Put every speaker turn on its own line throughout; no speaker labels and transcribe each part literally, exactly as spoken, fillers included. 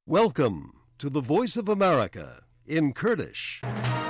Welcome to the Voice of America in Kurdish.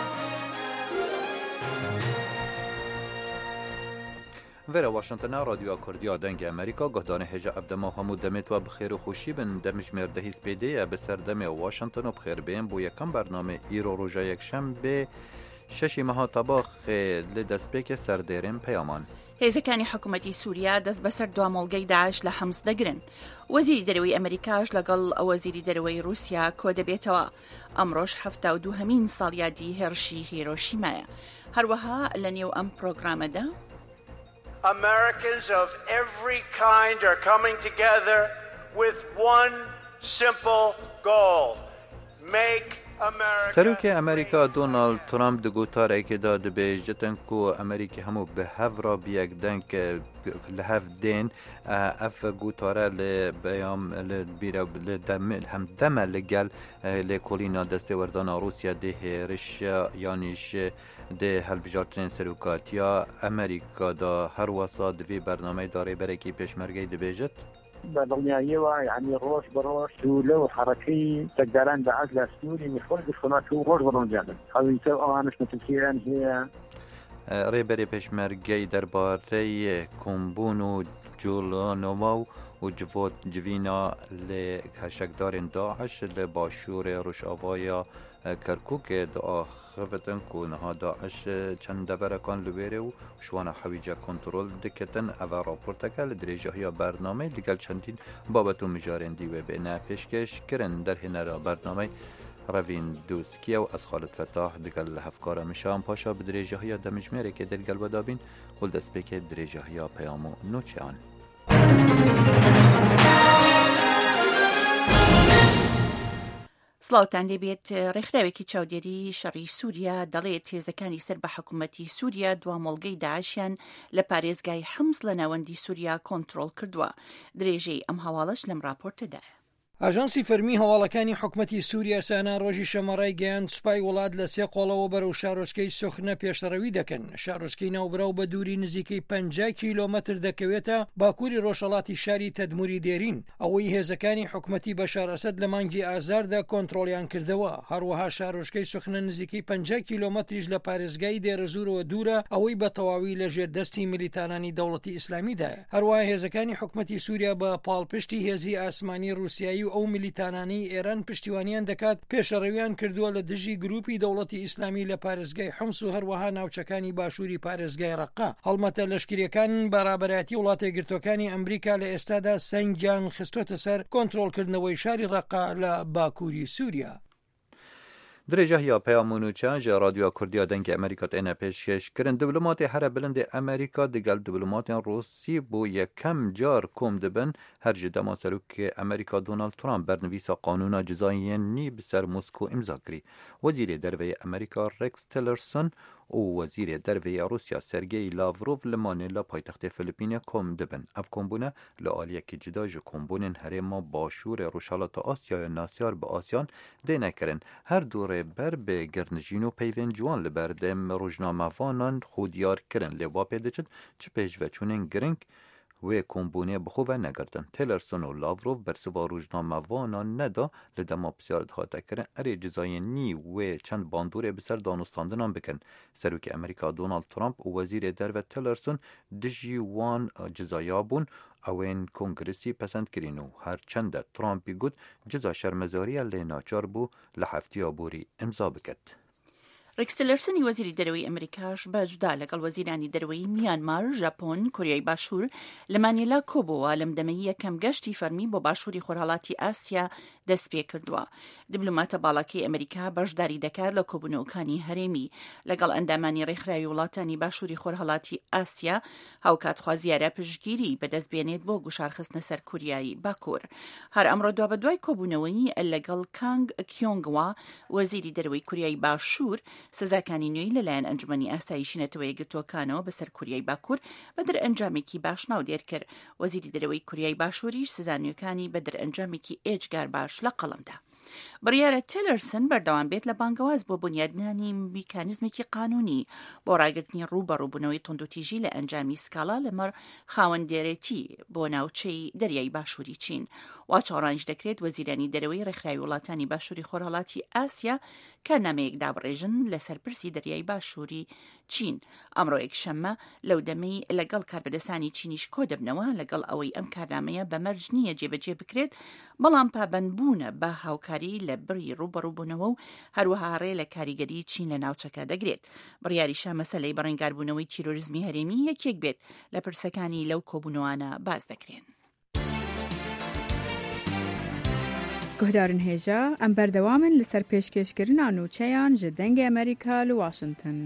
ویرا واشنطن رادیو کردیا دنگ امریکا گهدان هجا ابدما همود دمت و بخیر و خوشی بن دمش مرده سپیده بسر دم واشنطن و بخیر بین بو یکم برنامه ایرو روژا یک شنبه ششی ماه طباخ لدسپیک سردیرین پیامان.
هێزەکانی حکوومەتی سووریا دەست بەسەر دوامەڵگەی داعش لە حەمس دەگرن. وەزیری دەرەوەی ئەمریکاش لەگەڵ وەزیری دەرەوەی رووسیا کۆ دەبێتەوە. ئەمڕۆژ هەفتە و دووهەمین ساڵیادی هێرشی هیرۆشیمایە. هەروەها لە نێو ئەم پرۆگرامەدا
Americans of every kind are coming together with one simple goal. Make
سروک امریکا دونالد ترامپ دو گوتاره که داد به جتن کو امریکا همو به هفرا بیگ دنک لحف دین اف گوتاره لبیام لبیرا لدم هم دم لگل لکولینا دسته وردان روسیا ده رش یانیش ده هل بجارترین سروکاتیا امریکا دا هر واسا دوی برنامه داره برکی پیشمرگی دبیجت
دڵنیاییەوە یعنی ڕۆژ بەڕۆژ و لەو حرەکەی سەرداران داعش لە سنووری میخۆی خۆنات و ڕۆژ بەڕۆژیان خەڵکە ئەوانش متکیان هەیە
ڕێبەری پێشمەرگەی دەربارەی کۆمبوون و جوڵانەوە و جوۆت جوینا لە هەشەکدارên داعش لە باشوورê Rojavaya Kerkûkê diaxivin ku niha Daeş çend deverekan li wêrê û şwana hewîca kontrol dikitin. Ev raporteke li dirêjehiya bernameyê digel çendîn babet û mijarên dîwê bêne pêşkêşkirin derhênera bernameyê Revîn Dûskiye û ez Xalid Fetah digel li hevkara Mişan Paşa bi dirêjehiya demijmêrekê dergel vedabîn û li destpêkê dirêjehiya peyam û nûçeyan.
سڵاوتان لێبێت ڕێکخراوێکی چاودێری شەڕی سووریا دەڵێت هێزەکانی سەر بە حکوومەتی سووریا دوامەڵگەی داعشیان لە پارێزگای حەمس لە ناوەندی سووریا کۆنتڕۆڵ کردووە. درێژەی ئەم هەواڵەش لەم راپۆرتەدایە.
ئاژانسی فەرمی هەواڵەکانی حکوومەتی سووریا سانا ڕۆژی شەمەڕای گەیاند سوپای وڵات لە سێ قۆڵەوە بەرەو شارۆچکەی سوخنە پێشەڕەوی دەکەن. شارۆچکەی ناوبراو بە دووری نزیکەی پەنجا کیلۆمەتر دەکەوێتە باکووری ڕۆژهەڵاتی شاری تەدموری دێرین. ئەوەی هێزەکانی حکوومەتی بەشار ئەسەد لە مانگی ئازاردا کۆنتڕۆڵیان کردەوە. هەروەها شارۆچکەی سوخنە نزیکەی پەنجا کیلۆمەتریش لە پارێزگای دێرەزورەوە دوورە ئەوەی بە تەواوی لە ژێردەستی میلیتانانی دەوڵەتی ئیسلامیدایە. هەروەها هێزەکانی حکوومەتی سووریا بە پاڵپشتی هێزی ئاسمانی رووسیایی و ئەو میلیتانانی ئێران پشتیوانیان دەکات پێشەڕەویان کردووە لە دژی گروپی دەوڵەتی ئیسلامی لە پارێزگای حەمس و هەروەها ناوچەکانی باشووری پارێزگای ڕەقا. هەڵمەتە لەشکریەکان بەڕابەرایەتی وڵاتە یەکگرتووەکانی ئەمریکا لە ئێستادا سەنگیان خستۆتە سەر کۆنتڕۆڵکردنەوەی شاری ڕەقا لە باکووری سووریا.
درێژەهیا پەیامونوچیان ji رادیۆ کوردیا dengê Amerîka têne pêşkêşkirin. Diplomatê here bilindê Amerîka digel diplomatên Rûsî bû yekem car kom dibin her ji dema serokê Amerîka Donald Trump bernivîsa qanûna cizayên nî bi ser Moskû imza kirî. Wezîrê derveyê Amerîka Rex Tillerson û wezîrê derveyê Rûsya Sergey Lavrov li Manêla paytextê Filipînê kom dibin. Ev kombûne li aliyekî cida ji kombûnên herêma başûrê Rojhilatê Asyayê nasyar bi Asyan dê nekirin. Her du rêber bi girnijîn û peyvên ciwan li berdêm rojnamevanan xwe diyar kirin. Lê wa pê diçin çi pêşveçûnên giring wê kombûnê bi xwe ve negirtin. Tillerson û Lavrov bersiva rojnamevanan neda li dema pisyar dihate kirin erê cizayên nî wê çend bandorê bi ser danûstandinan bikin. Serokê Amerîka Donald Trump û wezîrê derve Tillerson dijî wan cizaya bûn ewên kongresî pesend kirîn û her çend de Trumpî got ciza şermezariya lê naçar bû li heftiya borî imza biket.
ڕێکس تیلەرسنی وەزیری دەرەوەی ئەمریکاش بە جودا لەگەڵ وەزیرانی دەرەوەی میانمار، ژاپۆن، کۆریای باشوور لە مانیلا کۆبووە لەم دەمەی یەکەم گەشتی فەرمی بۆ باشووری خۆرهەڵاتی ئاسیا دەست پێ کردووە. دیبلۆماتە باڵاکەی ئەمریکا بەشداری دەکات لە کۆبوونەوەکانی هەرێمی لەگەڵ ئەندامانی ڕێکخراوی وڵاتانی باشووری خۆرهەڵاتی ئاسیا هاوکاتخوا زیارە پشتگیری بەدەستبێنێت بۆ گوشارخستنە سەر کوریای باکوور. هەر ئەمڕۆ دوا بەدوای کۆبوونەوەی لەگەڵ کانگ کیۆنگوا وەزیری دەرەوەی کوریای باشوور سزاکانی نوێی لەلایەن ئەنجومەنی ئاسایشی نەتەوەی یەکگرتووەکانەوە بەسەر کوریای باکوور بە دەرئەنجامێکی باش ناودێر کرد. وەزیری دەرەوەی کوریای باشووریش سزا نوێیەکانی بە دەرئەنجامێکی ئێجگار باش لە قەڵەمدا. بڕیارە تیلرسن بەردەوام بێت لە بانگەواز بۆ بنیادنانی میکانیزمێکی قانونی بۆ ڕاگررتنی ڕوبەڕووبوونەوەی تۆندوتیژی لە ئەنجامی سکاڵا لەمەڕ خاوەندێرێتی بۆ ناوچەی دەریای باشووری چین. وا چاڕانج دەکرێت وەزیرانی دەرەوەی ڕێکخراوی وڵاتانی باشووری خۆرهەڵاتی ئاسیا کارنامەیەک دابڕێژن لەسەر پرسی دەریای باشووری چین. ئەمڕۆ یەکشەممە لەو دەمەی لەگەڵ کاربەدەستانی چینیش کۆ دەبنەوە لەگەڵ ئەوەی ئەم کارنامەیە بەمەرج نییە جێبەجێ بکرێت، بەڵام پابەندبوونە بە هاوکاری لە بڕی ڕوبەڕووبوونەوە و هەروەها ڕێ لە کاریگەری چین لە ناوچەکە دەگرێت. بڕیاریشە مەسەلەی بەڕێنگاربوونەوەی تیرۆریزمی هەرێمی یەکێک بێت لە پرسەکانی لەو کۆبوونەوانە باز دەکرێن.
گهدارن هێژە ئەم بەردەوامن لەسەر پێشکەشکردنا نوچەیان ji dengê Amerîka li Washington.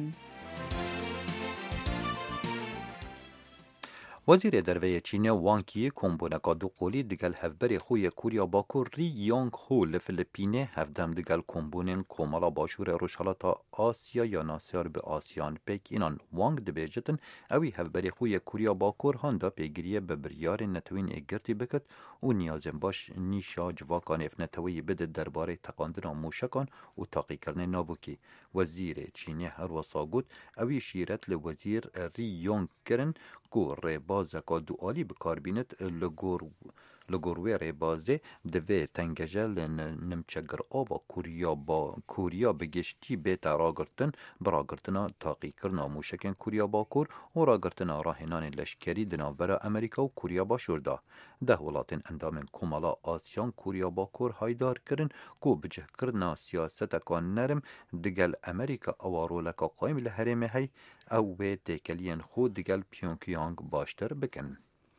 وەزیرê derveyê Çînê Wang Yi kombûneka du qolî digel hevberê xwe yê Kurya Bakur Ri Yong Ho li Filipînê hevdem digel kombûnên Komala Başûrê Rojhilatê Asya ya Nasyar bi Asyan pêk înan. Wang dibêjitin ew ê hevberê xwe yê Kurya Bakur handa pêgiriye bi biryarên netewîn ê girtî bikit û niyazên baş nîşa civakan evneteweyî bide derbarê teqandina mûşekan û taqîkirnê navokî. Wezîrê Çînê her wisa got ew ê şîret li Wezîr Ri Yong kirin ku rêbazeka dualî bikarbînit li gor li gor wê rêbazê divê tengeje li nimçegirava Kurya bi giştî bête ragirtin bi ragirtina taqîkirina mûşekên Kurya Bakur û ragirtina rahênanên leşkerî di navbera Amerîka û Kurya Başûr da. Deh welatên endamên Komala Asyan Kurya Bakur haydar kirin ku bicihkirina siyaseteka nerim digel Amerîka ewa roleka qayîm li herêmê hey ew wê têkeliyên xwe digel Pyongyang baştir bikin.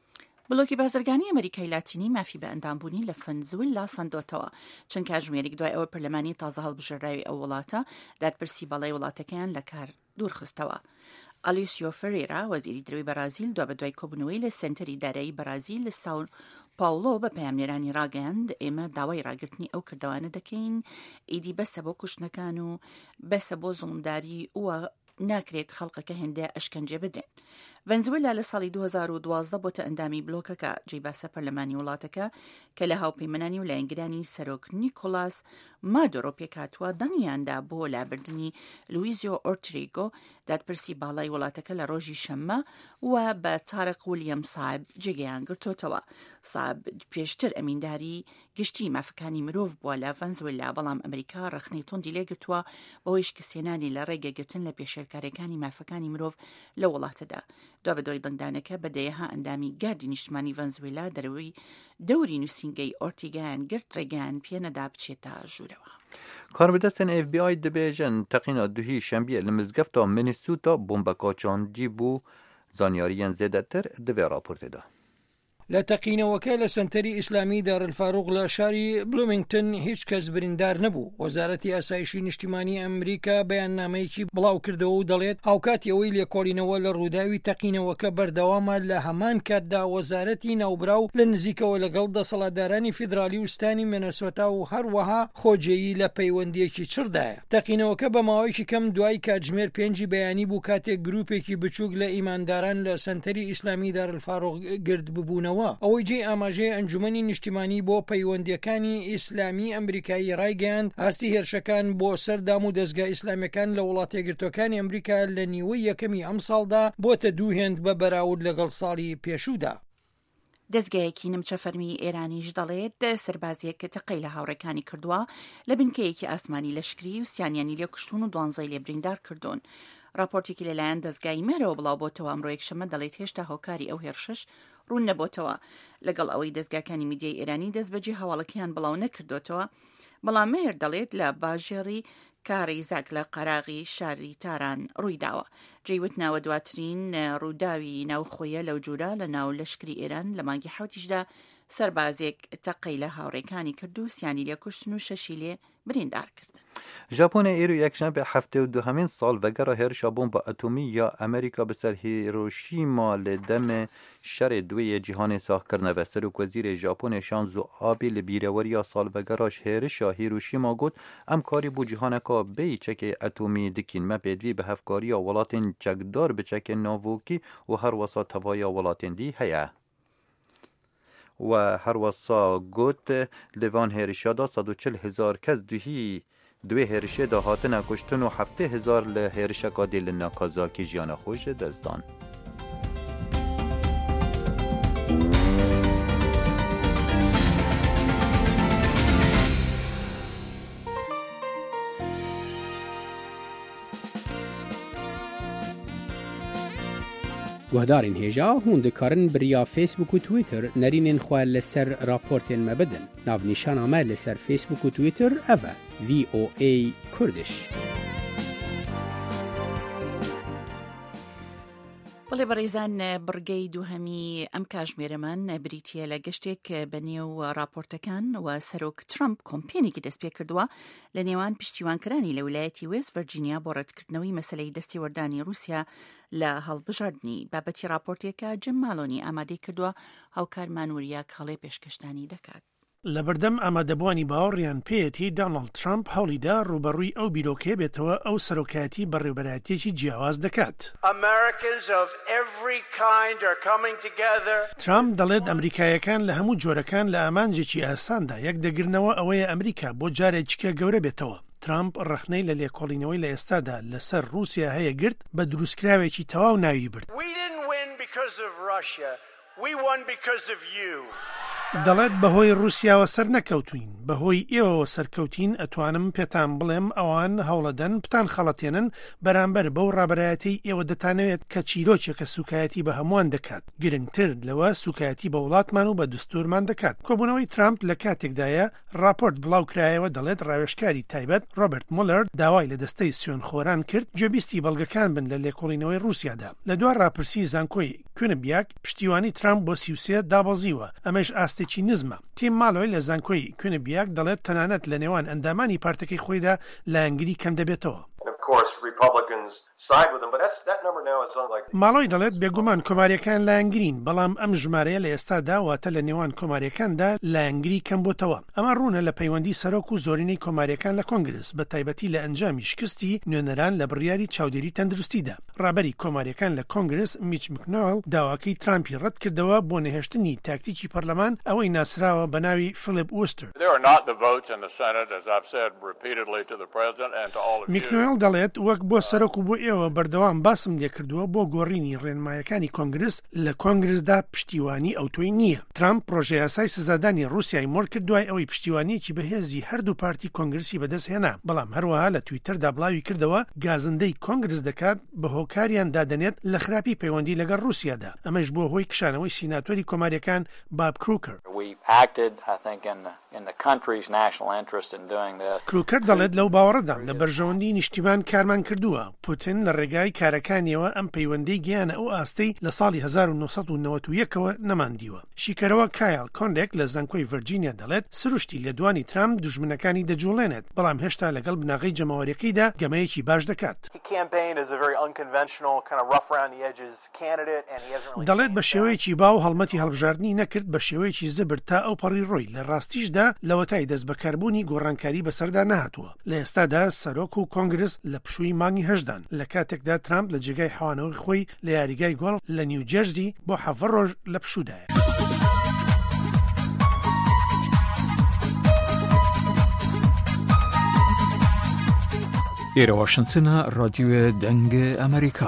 بڵۆکی بازرگانی ئەمریکای لاتینی مافی بە ئەندامبوونی لە ڤەنزوێلا سندۆتەوە، چەند کاتژمێرێک دوای ئەوە پەرلەمانی تازە هەڵبژێراوی ئەو وڵاتە دادپرسی بەڵای وڵاتەکەیان لە کار دوورخستەوە. ئالیسیۆ فەرێرا وەزیری دەرەوەی بەرازیل دوا بە دوای کۆبوونەوەی لە سنتەری دارایی بەرازیل لە ساو پاولۆ بە پەیامنێرانی ڕاگەیاند ئێمە داوای ڕاگررتنی ئەو کردوانە دەکەین ئیدی بەسە بۆ کوشتنەکان و بەسە بۆ زوڵمداری وە ناکرێت خەڵقەکە هێندە ئەشکەنجێ بدرێن. ڤەنزوێلا لە ساڵی دوو هەزار و دوازدە بۆتە ئەندامی بلۆکەکە جێی باسە پەرلەمانی وڵاتەکە کە لە هاوپەیمانانی و لایەنگرانی سەرۆک نیکۆلاس مادۆرۆ پێکهاتووە دەنگیاندا بۆ لابردنی لویزیۆ ئۆرتریگۆ دادپرسی باڵای وڵاتەکە لە ڕۆژی شەممە و بە تارق ویلیەم سایب جێگەیان گرتوتەوە. سایب پێشتر ئەمینداری گشتی مافەکانی مرۆڤ بووە لە ڤەنزوێلا، بەڵام ئەمریکا ڕەخنەی تۆندی لێگرتووە بەهۆی شکستێنانی لە ڕێگەگرتن لە پێشێرکارەکانی مافەکانی مرۆڤ لە وڵاتەدا. دوا بە دوای دەنگدانەکە بەدەیەها ئەندامی گاردی نیشتمانی ڤەنزوێلا دەرەوەی دەوری نووسینگەی ئۆرتیگایان گرت ڕێگەیان پێنەدا بچێتە ژوورەوە.
کاربدەستên F B I dibêjin teqîna duhî şembiyê li mizgefta Minnesota bombeka çandî bû zanyariyên zêdetir di vê raportê de.
لە تەقینەوەکە لە سنتەری ئیسلامی دارالفاروق لە شاری بلومینگتن هیچ کەس بریندار نەبوو. وەزارەتی ئاسایشی نیشتیمانی ئەمریکا بەیاننامەیەکی بڵاو کردەوە و دەڵێت هاوکاتی ئەوەی لێکۆڵینەوە لە ڕووداوی تەقینەوەکە بەردەوامە لە هەمان کاتدا وەزارەتی ناوبراو لە نزیکەوە لەگەڵ دەسەڵاتدارانی فیدرالی و ستانی مینەسۆتا و هەروەها خۆجێیی لە پەیوەندیەکی چڕدایە. تەقینەوەکە بە ماوەیەکی کەم دوای کاتژمێر پێنجی بەیانی بوو کاتێک گروپێکی بچووک لە ئیمانداران لە سنتەری ئیسلامی دارالفاروق گرد ببوونەوە ئەوەی جێ ئاماژەی ئەنجومەنی نیشتیمانی بۆ پەیوەندیەکانی ئیسلامی ئەمریکایی ڕایگەیاند هەستی هێرشەکان بۆ سەردام و دەستگا ئیسلامیەکان لە وڵاتە یەکگرتووەکانی ئەمریکا لە نیوەی یەکەمی ئەم ساڵدا بۆتە دوو هێند بە بەراورد لەگەڵ ساڵی پێشوودا.
دەستگایەکی نمچە فەرمی ئێرانیش دەڵێت سەربازیەک کە تەقەی لە هاوڕێکانی کردووە لە بنکەیەکی ئاسمانی لەشکری و سیانیانی لێکوشتون و دوانزەی لێبریندار کردوون. راپۆرتێکی لەلایەن دەستگای مێرەوە بڵاو بۆتەوە ئەمڕۆ یەکشەممە دەڵێت هێشتا هۆکاری ئەو هێرشش ڕوون نەبووتەوە، لەگەڵ ئەوەی دەستگاکانی میدیای ئێرانی دەست بەجێ هەواڵەکەیان بڵاو نەکردوتەوە. بەڵام مێر دەڵێت لە باژێڕی کاری زاک لە قەراغی شاری تاران ڕوویداوە. جێیوت ناوە دواترین ڕووداوی ناوخۆیە لەو جوورە لە ناو لەشکری ئێران لە مانگی حوتیشدا سەربازێک تەقەی لە هاوڕێکانی کرد و سیانی لێ کوشتن و شەشی لێ بریندار کرد.
ژاپۆنە ئێرۆ یەکشەمبێ هەفتە و دوهەمین ساڵ vegera هێرشا بۆمبە ئەتۆمی یا ئەمریکا بەسەر هیرۆشیما لە دەمێ شەرێ دوێیە جیهانê ساحکردنەوە. سەرۆکوەزیرê Japonê Shinzo Abe li bîreweriya salvegeraş hêrişa Hiroşîma got em karî bû cîhaneka bê çekê etomî dikîn. Me pêdivî bi hevkariya welatên çekdar bi çekên navokî û her wesa tevaya welatên dî heye. و هروسا گوت لیوان هێرشیادا سەد و چل هزار کەس دوهی دوێ هێرشێدا هاتنە کوشتن و هەفتە هزار لە هێرشەکە دێ لە ناکازاکی ژیانە خۆی دەستدان.
گوهدارین هێژا هون دikarin biriya Facebook û Twitter nerînên xwe li ser raportên me bidin. Navnîşana me li ser Facebook û Twitter ev e V O A Kurdish.
بەڵێ بەڕێزان بڕگەی دووهەمی ئەم کاژمێرەمان بریتیە لە گەشتێک بەنێو راپۆرتەکان و سەرۆک ترامپ کۆمپێنێکی دەست پێ کردووە لە نێوان پشتیوانکەرانی لە ویلایەتی وێست ڤەرجینیا بۆ ڕەتکردنەوەی مەسەلەی دەستی وەردانی رووسیا لە هەڵبژاردننی بابەتی راپۆرتێکە جەم ماڵۆنی ئامادەی کردووە هاوکارمان وریە کاڵێ پێشکەشتانی دەکات.
لە بەردەم ئامادەبوانی باوەڕیان پێیەتی دۆناڵد ترامپ هەوڵیدا ڕوبەڕووی ئەو بیرۆکەیە بێتەوە ئەو سەرۆکایەتی بەڕێوەبەرایەتێکی جیاواز دەکات. ترامپ دەڵێت ئەمریکایەکان لە هەموو جۆرەکان لە ئامانجێکی ئاساندا یەک دەگرنەوە ئەوەیە ئەمریکا بۆ جارێکیکە گەورە بێتەوە. ترامپ ڕخنەی لە لێکۆڵینەوەی لە ئێستادا لەسەر رووسیا هەیە گرت بە دروستکراوێکی تەواو ناوی برد. دەڵێت بەهۆی رووسیاوە سەر نەکەوتوین، بەهۆی ئێوەوە سەرکەوتین. ئەتوانم پێتان بڵێم ئەوان هەوڵەدەن پتان خەڵەتێنن بەرامبەر بەو ڕابەرایەتی ئێوە دەتانەوێت کە چیرۆکێکە سوکایەتی بە هەمووان دەکات. گرنگتر لەوە سوکایەتی بە وڵاتمان و بە دستورمان دەکات. کۆبوونەوەی ترامپ لە کاتێکدایە راپۆرت بڵاو کرایەوە دەڵێت ڕاوێژکاری تایبەت ڕۆبرت مولەر داوای لە دەستەی سوێن خۆران کرد گوێبیستی بەڵگەکان بن لە لێکۆڵینەوەی رووسیادا. لە دوای راپرسی زانکۆی کونبیاک پشتیوانی ترامپ بۆ سی و سێ دابەزیوە. ئەمەش ئاستێکی نزمە. تیم ماڵۆی لە زانکۆی کونبیاک دەڵێت تەنانەت لە نێوان ئەندامانی پارتەکەی خۆیدا لایەنگری کەم دەبێتەوە. ماڵۆی دەڵێت بێگومان کۆماریەکان لایەنگرین، بەڵام ئەم ژمارەیە لە ئێستادا واتە لە نێوان کۆماریەکاندا لایەنگری کەم بۆتەوە. ئەمە ڕوونە لە پەیوەندی سەرۆک و زۆرینەی کۆماریەکان لە کۆنگرس بە تایبەتی لە ئەنجامی شکستی نوێنەران لە بڕیاری چاودێری تەندروستیدا. ڕابەری کۆماریەکان لە کۆنگرس میچ مکنۆڵ داواکەی ترامپی ڕەت کردەوە بۆ نەهێشتنی تاکتیکی پەرلەمان ئەوەی ناسراوە بە ناوی فلیپ وستر. میکنۆڵ دەڵێت وەک بۆ سەرۆک و بۆ ئێوە بەردەوام باسم لێکردووە بۆ گۆڕینی ڕێنمایەکانی کۆنگرس لە کۆنگرسدا پشتیوانی ئەوتۆی نییە. ترامپ پرۆژەی یاسای سزادانی رووسیای مۆر کرد دوای ئەوەی پشتیوانیەکی بەهێزی هەردوو پارتی کۆنگرسی بەدەست هێنا، بەڵام هەروەها لە تویتەردا بڵاوی کردەوە گازندەی کۆنگرس دەکات بە هۆکاریان دادەنێت لە خراپی پەیوەندی لەگەڵ رووسیادا. ئەمەش بۆ هۆی کشانەوەی سیناتۆری کۆماریەکان باب کروکر. کروکر دەڵێت لەو باوەڕەدا لە بەرژەوەندی نیشتیمان کارمان کردووە. پوتین لە ڕێگای کارەکانیەوە ئەم پەیوەندەی گیانە ئەو ئاستەی لە ساڵی هەزار و نۆسەد و نەوەت و یەکەوە نەماندیوە. شیکەرەوە کایل کۆندێک لە زانکۆی ڤەرجینیا دەڵێت سروشتی لە دوانی ترامپ دوژمنەکانی دەجوڵێنێت، بەڵام هێشتا لەگەڵ بناغی جەماوەریەکەیدا گەمەیەکی باش دەکات. دەڵێت بە شێوەیەکی باو هەڵمەتی هەڵبژاردننی نەکرد، بە شێوەیەکی زبر تا ئەو پەڕی ڕۆی لە ڕاستیشدا لەوەتای دەست بەکاربوونی گۆڕانکاری بەسەردا نەهاتووە. لە ئێستادا سەرۆک و کۆنگرس لە پشووی مانگی هەژدان لە کاتێکدا ترامپ لە جێگای حەوانەوەی خۆی لە یاریگای گۆڵف لە نیوجەرزی بۆ حەڤە ڕۆژ لە پشوودایە.
ئێرە واشنگتنە ڕادیۆ دەنگە ئەمریکا.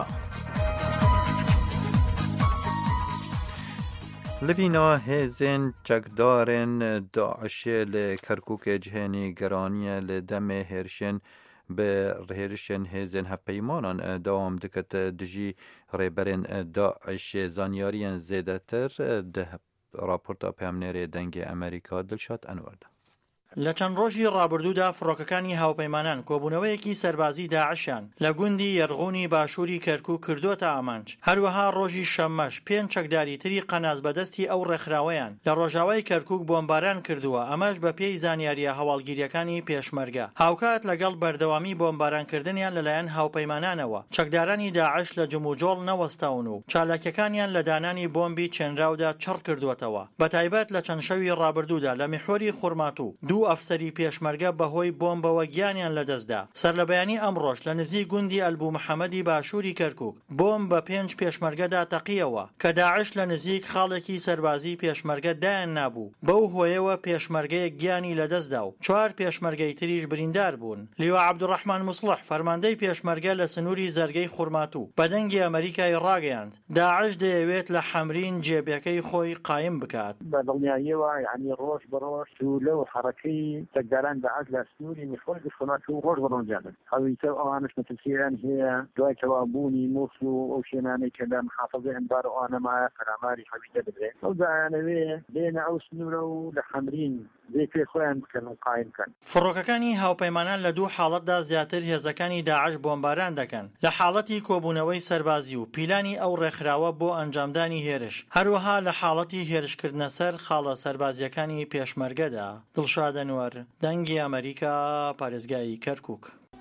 لڤینا هێزên çekdarên Daişê li Kerkûkê cihênî geraniye li demê hêrişên bi hêrişên hêzên hevpeymanan dewam diket dijî rêberên Daişê zanyariyên zêdetir di raporta peyamnêrê dengê Amerîka Dilşad Enwerda.
لە چەند ڕۆژی ڕابردوودا فڕۆکەکانی هاوپەیمانان کۆبوونەوەیەکی سەربازی داعشیان لە گوندی یەرغوونی باشووری کەرکووک کردوتە ئامانج. هەروەها ڕۆژی شەممەش پێنج چەکداری تری قەناز بەدەستی ئەو ڕێکخراوەیان لە ڕۆژاوای کەرکووک بۆمباران کردووە، ئەمەش بە پێی زانیاریە هەواڵگیریەکانی پێشمەرگە. هاوکات لەگەڵ بەردەوامی بۆمبارانکردنیان لەلایەن هاوپەیمانانەوە چەکدارانی داعش لە جموجۆڵ نەوەستاون و چالاکیەکانیان لە دانانی بۆمبی چێنراودا چڕ کردوتەوە. بەتایبەت لە چەند شەوی ڕابردوودا لە میحۆری خورماتوو دوو دوو ئەفسەری پێشمەرگە بەهۆی بۆمبەوە گیانیان لەدەستدا. سەرلەبەیانی ئەمڕۆژ لە نزیک گوندی ئەلبوو محەممەدی باشووری کەرکووک بۆمب بە پێنج پێشمەرگەدا تەقیەوە کە داعش لە نزیک خاڵێکی سەربازی پێشمەرگە دایان نابوو. بەو هۆیەوە پێشمەرگەیە گیانی لەدەستدا و چوار پێشمەرگەی تریش بریندار بوون. لیوا عەبدوڕەحمان موسڵح فەرماندەی پێشمەرگە لە سنووری زەرگەی خورماتوو بە دەنگی ئەمریکای ڕاگەیاند داعش دەیەوێت لە حەمرین جێبەکەی خۆی قایم بکات.
بە دڵنیاییەوە یعنی ڕۆژ بەڕۆژ سوولە و حەرەکەی تەکداران داعش لە سنووری میخۆڵی خورماتوو ڕۆژ بەڕۆژیان هەویتە ئەوانش مەترسیان هەیە دوای تەوابوونی مووسڵ و ئەو شوێنانەی کە لە محافەزەی ئەنبار و ئانەمایە فەراماری حەویتە بدرێت ئەو دایانەوێ بێنە ئەو سنوورە و لە حەمرین زێ پێ خۆیان بکەن و قایم بکەن.
فڕۆکەکانی هاوپەیمانان لە دوو حاڵەتدا زیاتر هێزەکانی داعش بۆمباران دەکەن لە حاڵەتی کۆبوونەوەی سەربازی و پیلانی ئەو ڕێکخراوە بۆ ئەنجامدانی هێرش هەروەها لە حاڵەتی هێرشکردنە سەر خاڵە سەربازیەکانی پێشمەرگەدا. دڵشاد ئەنوەر دەنگی ئەمریکا پارێزگای کەرکووک.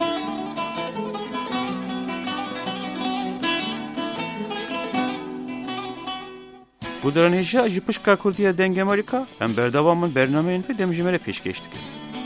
گودرانێژە ji pişka Kurdiya dengê Amerîka em berdewamın bernameyên vê demjimêre pêşkêş dikin.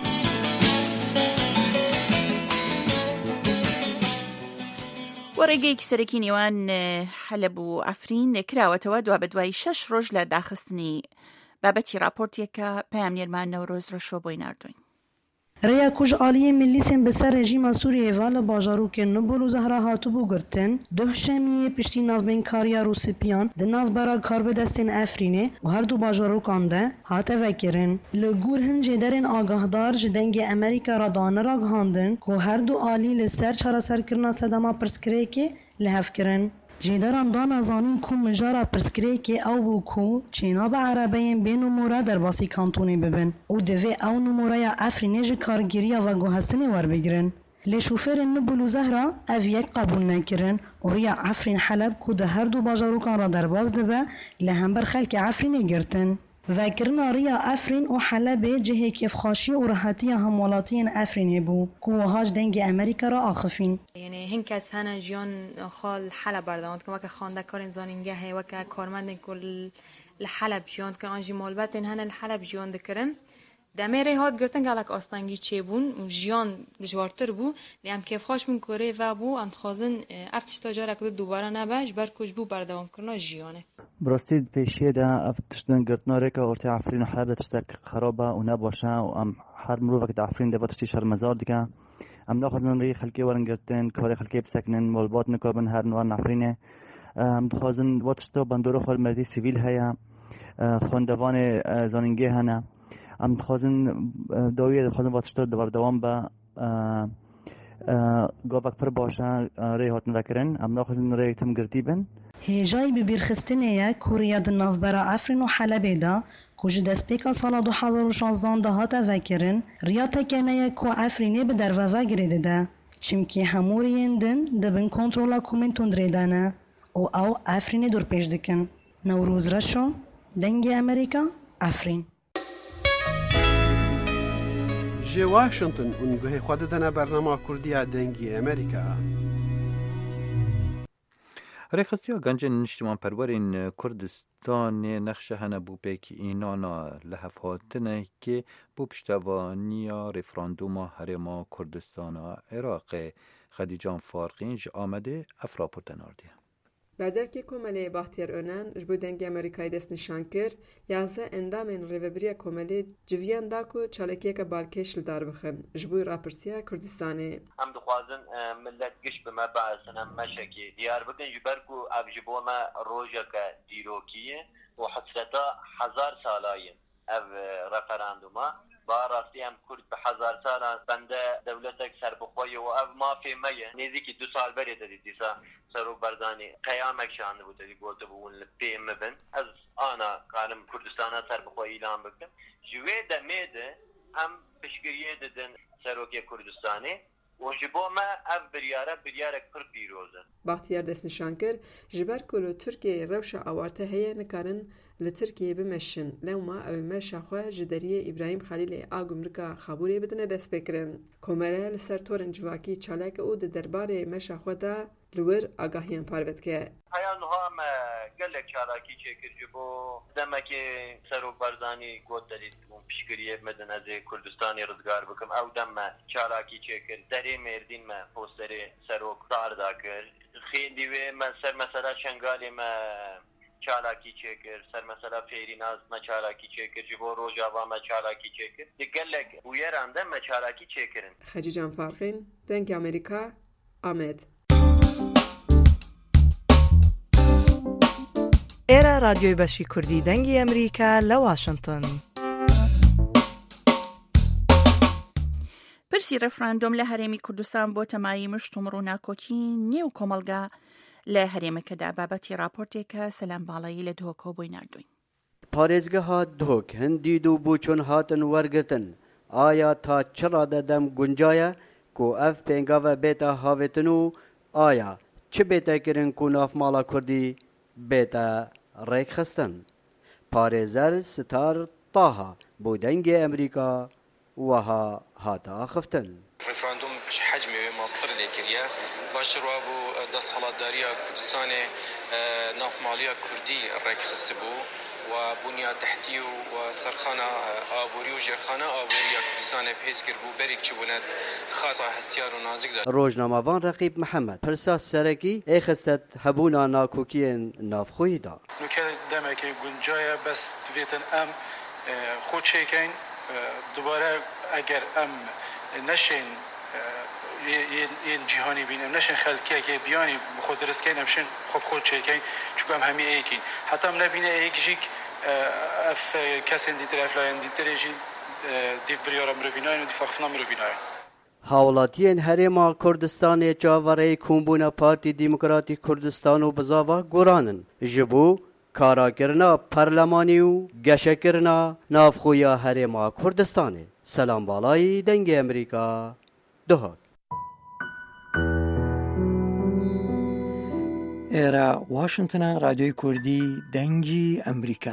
وەڕێگەیەکی سەرەکی نێوان حەلەب و ئەفرین کراوەتەوە دوا بە دوای شەش ڕۆژ لە داخستنی بابەتی راپۆرتێکە پەیامنێرمان نەورۆز ڕەشۆ بۆی ناردوین.
ریا کج عالیه ملیسین بسر رژیم سوریه والا باجاروک نبول و زهرا هاتو بو گرتن دو شمیه پشتی ناوبین کاریا روسیپیان ده ناو برا کار بدستین افرینه و هر دو باجاروک آنده هاته وکرن لگور هن جدرین آگاهدار جدنگ امریکا را دانه را گهاندن که هر دو عالی لسر چارا سر کرنا صدما پرسکره که لحف کرن جدران دانا زانین کو مجارا پرسکره که او بو کو چینا به عربین بین نموره در باسی کانتونی ببن او دوی او نموره یا افرینه جه کارگیریا و گوهستنی ور بگیرن لشوفر نبولو زهرا او یک قبول نکرن و ریا افرین حلب که ده هر دو باجاروکان را در باز دبه لهمبر خلک افرینه گرتن و کرنا ریا افرین و حلب جهه کفخاشی و راحتی همولاتی افرینه بو که وهاج دنگ امریکا را آخفین
یعنی هن کس هن جیان خال حلب برداند که وکه خانده کار انزانینگه هی وکه کارمند کل لحلب جیان که آنجی مالبتن هن الحلب جیان دکرن دمه هات گرتن که علک آستانگی چه بون و جیان دجوارتر بو لیم کفخاش من کوره و بو انتخازن افتش تاجر اکدو دوباره نباش بر کج بو بردوام کرنا جیانه
براستید پیشیه ده افتشتن گرتناره که ارتی عفرین و حلب تشتک خرابه و نباشه و ام هر مرو وقت عفرین ده تشتی شر مزار دیگه ام ناخذن ری خلکی ورن گرتن کاری خلکی بسکنن مولبات نکابن هر نوع عفرینه ام دخوازن واتشتو بندور خال مردی سیویل هیا خواندوان زانینگی هنه ام دخوازن داویه دخوازن واتشتو دوبار دوام به گابک پر باشه ری هاتن وکرن ام ناخذن ری تم گرتی بن
هیجای ببیرخستنه کوریا دناف برا افرین و حلبه دا کج دست پیکا سالا دو هزار و شانزدان ده هاتا وکرن ریا تکنه کو افرینه به در و گریده ده چمکی همورین دن دبن کنترولا کومن تندریدانه او او افرینه دور پیش دکن نوروز رشو دنگ امریکا افرین
جي واشنطن ونگوه خود دنا برنامه کردیا دنگی امریکا
ریخستیا گنجن نیشتمان پرورین کردستان نقشه هنه بو پیک اینانا لحفاتنه که بو پشتوانیا رفراندوما هرما کردستان عراق خدیجان فارقین جا آمده افراپورتن آردیه.
بردرکی کمالی باختیار önən جبو دنگ امریکای دست نشان کر یازده اندامین ریوبریا کمالی جویان دا کو چالکیه که بالکش لدار بخن جبو راپرسیا کردستانی
هم دخوازن ملت گش بما بعثن هم مشکی دیار بکن جبرکو اب جبو ما روژا که دیروکیه و حسرتا هزار سالایه او رفراندوما با راستی هم کرد به هزار سال بنده دولتک سر بخوایی و او ما فهمیه نیزی که دو سال بری دادی دیسا سرو بردانی قیامک شانده بود دی گولده بون لپیم بن از آنا قانم کردستانا سر بخوایی اعلام بکن جوه دمیده هم بشگریه دادن سروکی کردستانی و جبو ما اف بریاره بریاره پر پیروزه
باختیار دست نشان کر جبر کلو ترکیه روش آوارته هیا نکارن لترکیه بمشن لو ما او مشا خواه جدریه ابراهیم خلیل آگمرکا خبوری بدنه دست بکرن کمره لسر تورن جواکی چالک او ده درباره مشا خواه ده لور آگاهیان پاروت که
هیا نها هم گلک چالاکی چکر بو دمک سروک برزانی گوت دارید اون پیشگیری مدن از کردستانی رزگار بکم او دم چالاکی چکر دری مردین ما پوستر سروک دار داکر خیلی دیوه من سر مثلا شنگالی ما چالاکی چکر سر مثلا فیری ناز ما چالاکی چکر جبو روجاوا ما چالاکی چکر دیگلک ویرانده ما چالاکی چکرن.
خجی جان فارقین دنگ امریکا آمد.
ئێرە رادیۆی بەشی کوردی دەنگی ئەمریکا لە واشنگتن.
پرسی ڕێفراندۆم لە هەرێمی کوردستان بۆ تەمایی مشتومڕ و ناکۆکی نێو کۆمەڵگا لە هەرێمەکەدا بابەتی راپۆرتێکە سەلام باڵایی لە دهۆکەوە بۆی نردوین.
پارێزگەها دهۆک هەندی دوو بوو چۆن هاتن وەرگرتن ئایا تا چ ڕادەدەم گونجایە کو ئەف پێنگاوە بێتە هاوێتن و ئایا چ بێتەکردن کو نافماڵە کوردی بێتە ڕێکخستن. پارێزەر ستار تاها بۆ دەنگی ئەمریکا وەها هاتە خفتن.
ڕێفراندۆم حەجمێ ماستر لێکردە باشتر وا بۆ دەسەڵاتداریە کوردستانê نافماڵیە کوردی ڕێکخست بوو و بنیاد تحتی و سەرخانە ئابووری و ژێرخانە ئابووریە کوردستانê پێس کرد بوو بەرێک چی بوونەت خاصە هەستیار و نازکدا.
ڕۆژنامەوان ڕەقیب محەممەد پرسا سەرەکی ئێخستت هەبوونا ناکۆکیên نافخۆیدا.
نوکە دەمێکی گونجایە بەس دوێتن ئەم خۆ چێکەین دوبارە ئەگەر ئەم نەشین یەن جیهانی بینم نەشین خەلکیەکێ بیانی بخۆ درستکەین ئەمشین خۆ خۆ چێکەین چونکە ئەم هەمی ئەیەکین حتا ئەم نەبینە ئەیەکیژیک ئەف کەسێن دیتر ئەفلایەن دیترێژی دیف بریارە مرۆڤینایەن و دیفاخفنا مرۆڤینایەن.
هاوڵاتیên herêma Kurdistanê çavareyê kûmbûna Partî Dîmokratîk Kurdistan û bizava goranin ji bo karakirina parlemanî û geşekirina navxweya herêma Kurdistanê. Selam balayî dengê Amerîka Duhok.
ئێرە واشنگتنە رادیۆی کوردی دەنگی ئەمریکا.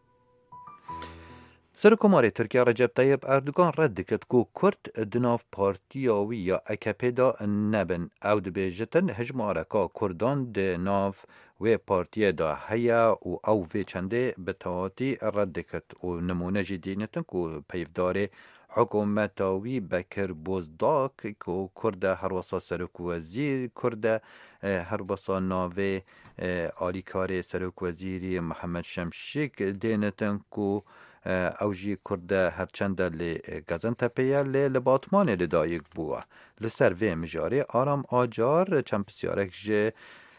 سەرۆکۆمارê Tirkiye Recep Tayyip Erdogan red dikir ku Kurd di nav partiya wî ya E K P da nebin. Ew dibêjitin hejmareka Kurdan di nav wê partiyê da heye û ew vê çendê bi tevatî red dikir û nimûne jî dînitin ku peyvdarê hikûmeta wî Bekir Bozdağ ku Kurd e herwasa Serokwezîr Kurd e herwasa navê alîkarê Serokwezîrî Mihemed Şemşîk dênitin ku ew jî Kurd e herçend e lê Gaziantepê lê li Batmanê li dayîk bûye. Li ser vê mijarê Aram Acar çend pisyarek ji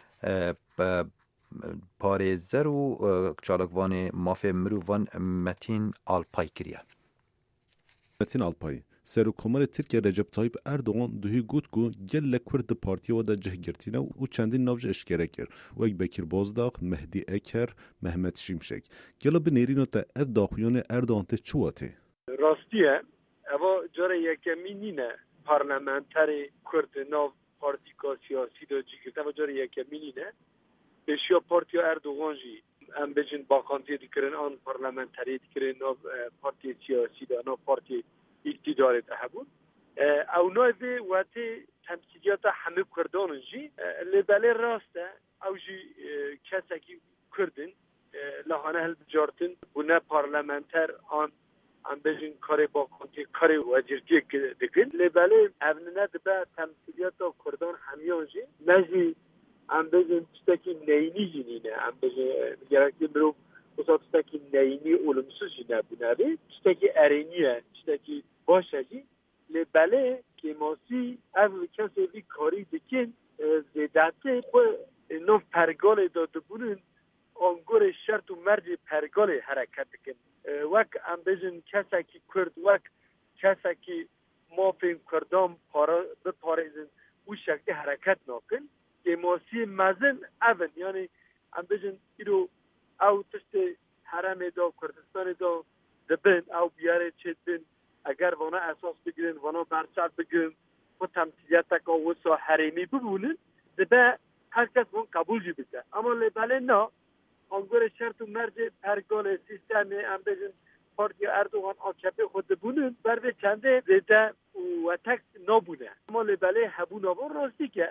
parêzer û çalakvanê mafê mirovan Metin Alpay kiriye.
Metin Alpay Serokkomarê Tirkiye Recep Tayyip Erdogan duhî got ku gelek Kurd di partiya we de cihgirtîne û çendîn nav ji eşkere kir wek Bekir Bozdağ, Mehdi Eker, Mehmet Şimşek. Gela bi nêrîna te ev daxuyanê Erdogan tê çi wa tê?
Rastiye eva cara yekemîn nîne parlamenterê Kurd nav partîka siyasî de cihgirt eva cara yekemîn nîne pêşiya partiya Erdogan jî em bêjin bakantiye dikirin an parlamenterê dikirin nav partiya siyasî de nav partiya iktidarê de hebûn. Ew navê wetê temsîliyata hemû Kurdanan jî li belê rast e ew jî kesekî Kurdin li hane hilbijartin bû ne parlamenter an em bêjin karê bakantiye karê wezîrtiyê dikin. Li belê ev ne dibe temsîliyata Kurdan hemiyan jî ne jî em bêjin tiştekî neyînî jî nîne em bêjin gerekli mirov wisa tiştekî neyînî olumsuz jî nebûne tiştekî erênî ye tiştekî baş e jî li belê kêmasî ev kesê vî karî dikin zêdetê xwe nav pergalê da dibûnin angorê şert û mercê pergalê hereket dikin. Wek em bêjin kesekî Kurd wek kesekî mafên Kurdan biparêzin û şeklî hereket nakin. Kêmasî mezin evin yani em bêjin îro ew tiştê heremê da Kurdistanê da dibin ew biyarê çêtin eger vana esas bigirin vana berçav bigirin xwe temsîliyeteka wisa herêmî bibûnin dibe her kes wan qebûl jî bike. Ama li belê na angorê şert û mercê pergalê sîstemê em bêjin partiya Erdogan A K P xwe dibûnin ber vê çendê zêde û wetek nabûne. Ama li belê hebûna van rastîk e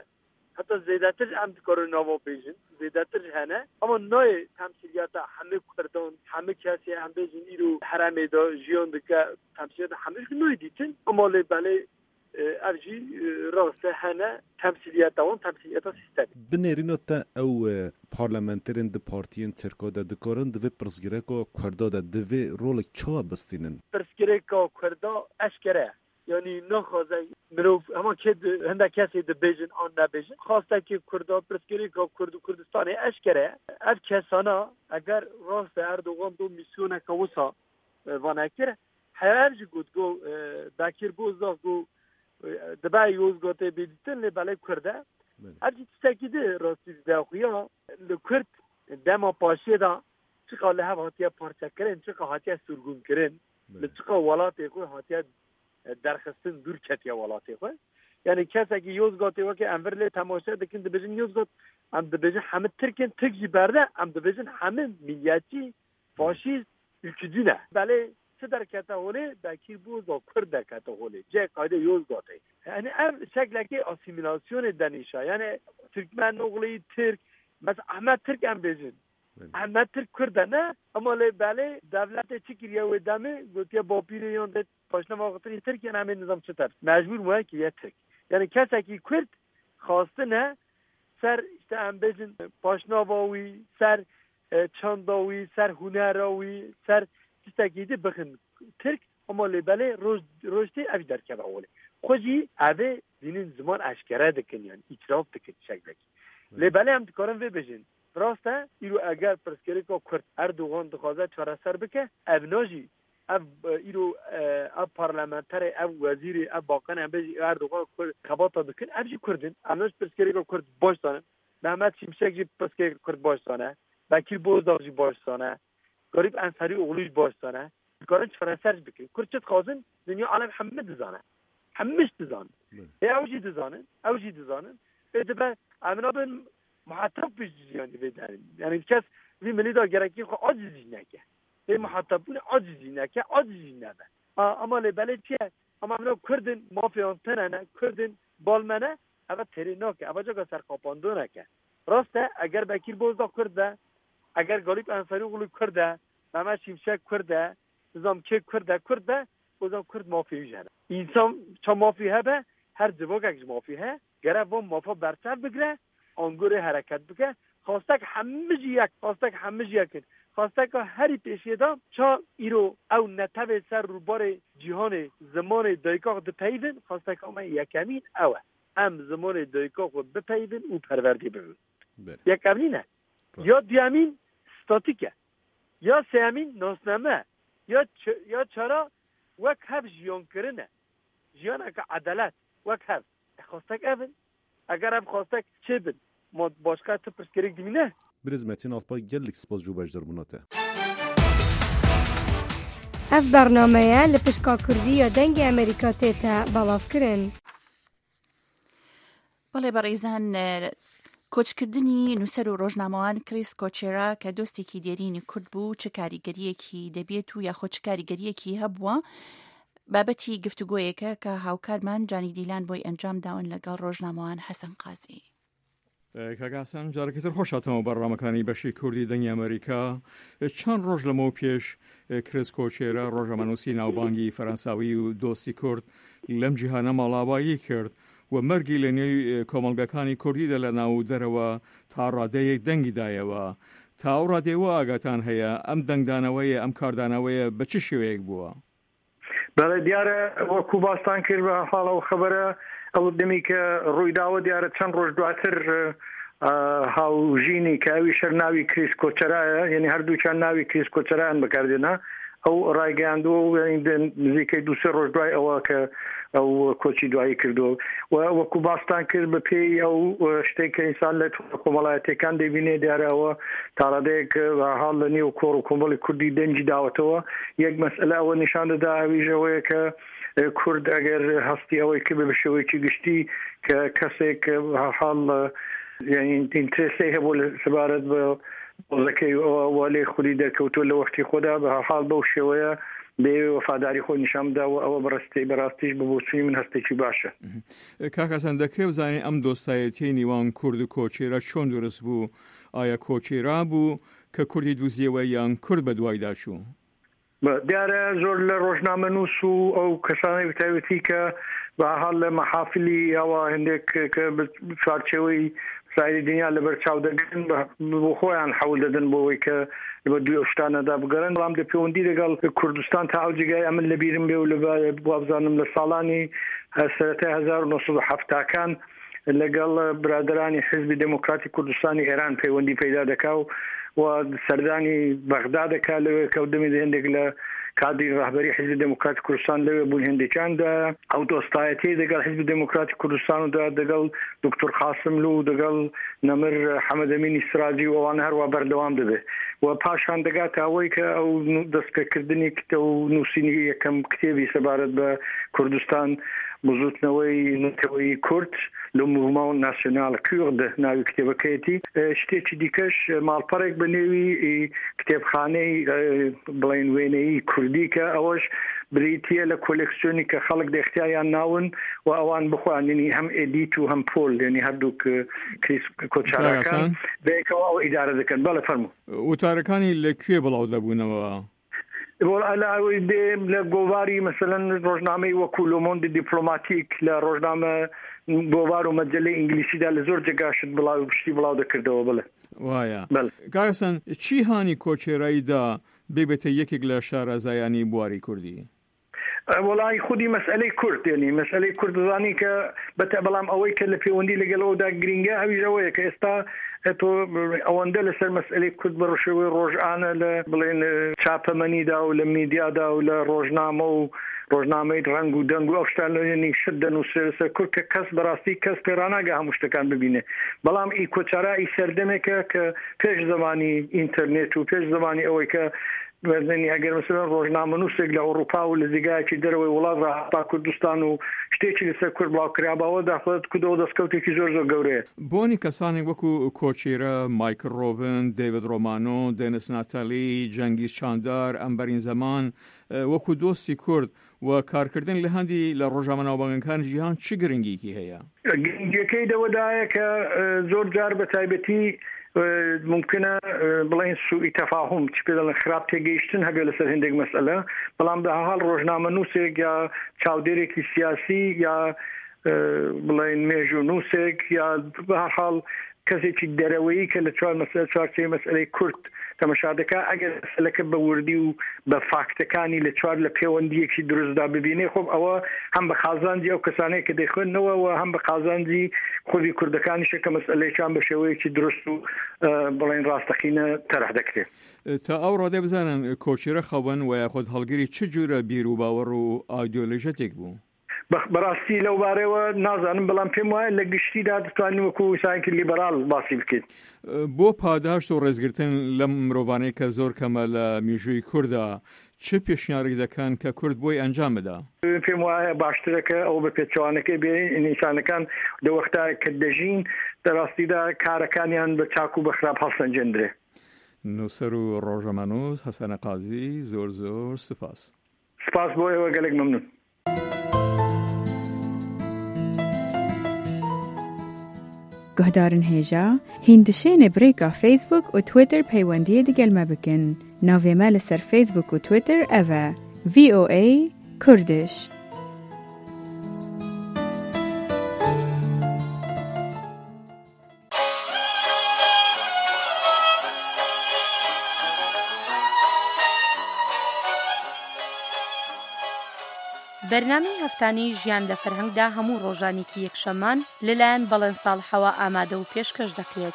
حتی زیادتر هم دکار نوا بیشن زیادتر هنه اما نوع تمثیلیات همه کردان همه کسی هم بیشن ایرو حرمه دا جیان دکه تمثیلیات همه نوع دیتن اما بله افجی راست هنه تمثیلیات دوان تمثیلیات سیستمی
بنرینو تا او پارلمانترین د پارتیین ترکو دا دکارن دوی پرسگیرکو کردا دا دوی رولک چوا بستینن
پرسگیرکو کردا اشکره یعنی نخوازه مروف اما که هنده کسی ده بیجن آن نبیجن خواسته که کردا پرسگیرکو کرد کردستان اشکره اف کسانا اگر راست اردوغان دو میسیونه که وسا وانه کره هرچی گود گو داکیر بوزا گو دبای یوزگاته بیدیتن لباله کرده هرچی تسکیده راستی داخویا لکرد دما پاشه دا چقا لحب هاتیا پارچه کرن چقا هاتیا سرگون کرن چقا ولاته خوی هاتیا درخستن دور کتیا ولاته خوی یعنی کسی که یوزگاته و که انور لی تماشه دکن دبیجن یوزگات هم دبیجن همه ترکن تک جبرده هم دبیجن همه میلیتی فاشیست ülkücüne. Bale sidar kata hole dakir bu zakur da kata hole. Ce kayda yoz gate. Yani ev şekleki asimilasyon denişa. Yani Türkmen oğlu Türk. Mesela Ahmet Türk em bejin. Ahmet Türk Kurdana ama le bale devlete çıkıyor ve demi gotiya bapire yonde başına vakitini Türkiye hemen nizam çıtar. Mecbur mu ki ya Türk. Yani keseki Kürt khastı ne? Ser işte em bejin başnavawi ser çandawi ser hunerawi ser tistagidi bakın Türk ama le bale roz rozti ev derkebe ole. Khoji ave dinin zaman aşkara dikin yani itiraf dikin şekleki. Le bale em dikaran ve bejin. راسته ایرو اگر پرسکری که کرد اردوغان دخوازه چاره سر بکه او ناجی او ایرو او پارلمانتر او وزیر او باقن هم بیجی اردوغان خباتا دکن او جی کردن او ناج پرسکری که کرد باشتانه محمد شمشک جی پرسکری که کرد باشتانه وکیل بوزداغ جی باشتانه گریب انصاری اغلوش باشتانه کارن چاره سر بکن کرد چت خوازن دنیا عالم همه دزانه همش دزانه او جی دزانه او جی دزانه ادبه امنا بن محتب بجیانی بداریم یعنی کس وی ملی دا گرکی خو عاجزی نکه ای محتبون عاجزی نکه عاجزی نبه اما لبله چیه اما منو کردن مافیان تنه کردن بالمنه اما تری نکه اما جا سرقاپاندو نکه راسته اگر بکیر بوزدا کرده اگر غالب انصاری غلو کرده محمد شمشک کرده نظام که کرده کرده بازم کرد مافی جنه انسان چه مافی هبه هر جواک اگه مافی ها گره و مافا برتر بگره آنگوری حرکت بکه خواسته که همه یک خواسته که همه یک خواسته که هری پیشیدا چا ایرو او نتبه سر رو بار جهان زمان دایکاق بپیدن خواسته که اما یکمین اوه هم زمان دایکاق بپیدن او پروردی ببین یکمین نه یا دیامین ستاتیکه یا سیامین ناسنامه یا چ... یا چرا وک هف جیان کرنه جیان اکا عدالت وک هف خواسته که اون اگر هم خواسته چه بین ما باشکه تا پرسکریک دیمینه
برز متین آلپا گلک سپاس جو بجدر بوناته
اف برنامه لپشکا کردی یا دنگ امریکا تیتا بلاف کرن
بەڵێ بەڕێزان کۆچکردنی نووسەر و ڕۆژنامەوان کریس کۆچێرا کە دۆستێکی دێرینی کورد بوو چه کاریگەریەکی دەبێت و یاخۆ چ کاریگەریەکی هەبووە بابەتی گفتوگۆیەکە کە هاوکارمان جانی دیلان بۆی ئەنجام داون لەگەڵ ڕۆژنامەوان حەسەن قازی
کاگاسان جارێکتر خۆشاتەوە بەڕامەکانی بەشی کوردی دەنگی ئەمریکا چەند ڕۆژ لەمەوە پێش کریس کۆچێرا ڕۆژەمەنووسی ناوبانگی فەرەنساوی و دۆستی کورد لەم جیهانە ماڵاوایی کرد و مەرگی لە نێوی کۆمەڵگەکانی کوردیدا لە ناو دەرەوە تا ڕادەیەک دەنگی دایەوە تا ئەو ڕادێوە ئاگاتان هەیە ئەم دەنگدانەوەیە ئەم کاردانەوەیە بە چ شێوەیەک بووە
بەڵێ دیارە وەکو باستان کرد بە حاڵە و خەبەرە ئەو دەمی کە ڕوویداوە دیارە چەند ڕۆژ دواتر هاوژینی کە ئەوی شەر ناوی کریس کۆچەرایە یعنی هەردووچیان ناوی کریس کۆچەرایان بەکاردێنا ئەو ڕایگەیاندووە و نزیکەی دوو سێ ڕۆژ دوای ئەوە کە ئەو کۆچی دوایی کردو و وەکو باستان کرد بە پێی ئەو شتێک کە ئینسان لە کۆمەڵایەتەکان دەبینێ دیارەوە تا ڕادەیەک هەڵ لە نێو کۆڕ و کۆمەڵی کوردی دەنجی داوەتەوە یەک مەسئلە ئەوە نیشان دەدا ئەویژەوەیە کە کورد ئەگەر هەستی ئەوەی کرد بە شێوەیەکی گشتی کە کەسێک هەڵ ئینترێسی هەبوو لە سەبارەت بە بۆزەکەی وە لێ خولی دەرکەوتووە لە وەختی خۆدا بە حاڵ بەو شێوەیە بێ وەفاداری خۆی نیشاندا و ئەوە بەڕستی بەڕاستیش بە بۆچووی من هەستێکی باشە.
کاکەسان دەکرێ بزانین ئەم دۆستایەتی نێوان کورد و کۆچێرە چۆن دروست بوو؟ ئایا کۆچێرا بوو کە کوردی دووزیەوە یان کورد بە دوایدا چوو؟
دیارە زۆر لە ڕۆژنامە نووس و ئەو کەسانی بتایبەتی کە بەحاڵ لە مەحافلی ئەوە هەندێک کە چوارچێوەی سایری دنیا لەبەر چاو دەگەن بۆ خۆیان حەول دەدەن بۆەوەی کە بە دوی ئەو شتانەدا بگەڕن، بەڵام دە پەیوەندی لەگەڵ کوردستان تا ئەو جێگای ئەمن لە بیرم بێ و لە بزانم لە ساڵانی سەرەتای هەزار و نۆ سەد و هەفتاکان لەگەڵ برادرانی حزبی دموکراتی کوردستانی ئێران پەیوەندی پەیدا دەکا و و سەردانی بەغدا دەکا لەوێ کەوتمی هەندێک لە کادری ڕاهبەری حزبی دموکراتی کوردستان لەوێ بوون هێندێکیاندا ئەو دۆستایەتی دەگەڵ حزبی دموکراتی کوردستان و دەگەڵ دکتۆر قاسملو و دەگەڵ نەمر حەمەد ئەمینی سراجی و ئەوانە هەروە بەردەوام دەبێ و پاشان دەگات ئەوەی کە ئەو دەستپێکردنی کتە و نووسینی یەکەم کتێبی سەبارەت بە کوردستان بزوتنەوەی نوتەوەی کورد لە موڤمەنت ناسیۆنال کورد ناوی کتێبەکەیەتی. شتێکی دیکەش ماڵپەڕێک بە نێوی کتێبخانەی بڵێن وێنەیی کوردی کە ئەوەش بریتە لە کۆلێکسیۆنی کە خەڵک دەختیایان ناون و ئەوان بخوانینی هەم ئێدیت و هەم پۆل ینی هەردوو کۆچارەکان بەیەکەوە ئەو ئیدارە دەکەن. بەڵێ فەرموو.
وتارەکانی لەکوێ بڵاو دەبوونەوە؟
ئەلاوی دێم لە گۆواری مەسەلەن ڕۆژنامەی وەکو لۆمۆندی دیپلۆماتیک لە ڕۆژنامە گۆوار و مەجەلەی ئینگلیسیدا لە زۆر جێگاشت بڵاو پشتی بڵاو دەکردەوە. بڵێ
وایە. کاکەسان چی هانی کۆچێراییدا بێبێتە یەکێک لە شارەزایانی بواری کوردی؟
وڵی خودی مەسئلەی کورد ینی مەسئلەی کوردزانی کە بەتە بەڵام ئەوەی کە لە پەیوەندی لەگەڵەوەدا گرنگە ئەویژەوەیە کە ئێستا تۆ ئەوەندە لەسەر مەسئلەی کورد بە ڕۆژەوەی ڕۆژانە لە بڵێن چاپەمەنیدا و لە میدیادا و لە ڕۆژنامە و ڕۆژنامەی ڕنگ و دەنگ و ئەو شتانێنی شت دەنووسێ سەر کورد کە کەس بەڕاستی کەس پێراناگە هەموو شتەکان ببینێ. بەڵام ئی کۆچارا ئی سەردەمێکە کە پێش زمانی ئینتەرنێت و پێش زمانی ئەوەی کە بەزنی ئەگەر مثلا ڕۆژنامە نووسێک لە ئەوروپا و لە جێگایەکی دەرەوەی وڵات ڕاهەتا کوردستان و شتێکی لەسەر کورد بڵاوکرابەوە داخڵێت کودەوە دەستکەوتێکی زۆر زۆر گەورەیە.
بۆنی کەسانێک وەکو کۆچێرە، مایکل ڕۆبن، دەیڤد ڕۆمانۆ، دێنس ناتالی، جەنگیز چاندار، ئەمبەرین زەمان وەکو دۆستی کورد و کارکردن لە هەندی لە ڕۆژنامە ناوبانگەکانی جیهان چ گرنگیکی هەیە؟
گرنگیەکەی دەوەدایە کە زۆر جار بە تایبەتی ممکنە بڵێن سوئی تەفاهم چ پێ دەڵێن خراپ تێگەیشتن هەبێ لەسەر هەندێک مەسئلە، بەڵام بە هەحاڵ ڕۆژنامە نووسێک یا چاودێرێکی سیاسی یا بڵێن مێژوو نووسێک یا بە هەحاڵ کەسێکی دەرەوەیی کە لە چوار مەسئلە چوارچێ مەسئلەی کورد تەماشا دەکا ئەگەر مەسئلەکە بە وردی و بە فاکتەکانی لە چوار لە پەیوەندیەکی دروستدا ببینێ خۆم ئەوە هەم بە خازانجی ئەو کەسانەیە کە دەیخوێنەوە و هەم بە خازانجی خۆی کوردەکانیشە کە مەسئلەیەکان بە شێوەیەکی درست و بڵێن ڕاستەقینە تەرح دەکرێت.
تا ئەو ڕادێ بزانن کۆچێرە خەون و یاخود هەڵگیری چ جورە بیر و باوەڕ و ئایدۆلۆژیەتێک بوو؟
بەڕاستی لەو بارەوە نازانم، بەڵام پێم وایە لە گشتیدا دەتوانین وەکو ساینکی لیبەرال باسی بکەیت.
بۆ پاداشت و ڕێزگرتن لە مرۆڤانەی کە زۆر کەمە لە میژووی کووردا چ پێشنیاری دەکەن کە کورد بۆی ئەنجام بدا؟
پێم وایە باشترەکە ئەو بە پێچوانەکەی بێ ئینسانەکان لەوەختا کە دەژین دەڕاستیدا کارەکانیان بە چاک و بەخراپ هەڵسەنجێندرێ.
نووسەر و ڕۆژەمەنووس حەسەنە قازی زۆر زۆر سپاس.
سپاس بۆ ئێوە گەلێک مەمنون.
گهدارن هێژا هیندشێنێ برێکا فیسبوک و تویتر پەیوەندیە دەگەلمە بکەن. ناوێمە لەسەر فیسبوک و تویتر ئەڤە ڤی ئۆ ئەی کوردش.
بەرنامەی هەفتانەی ژیان لە فەرهەنگدا هەموو ڕۆژانێکی یەکشەممان لەلایەن بەڵێن ساڵحەوە ئامادە و پێشکەش دەکرێت.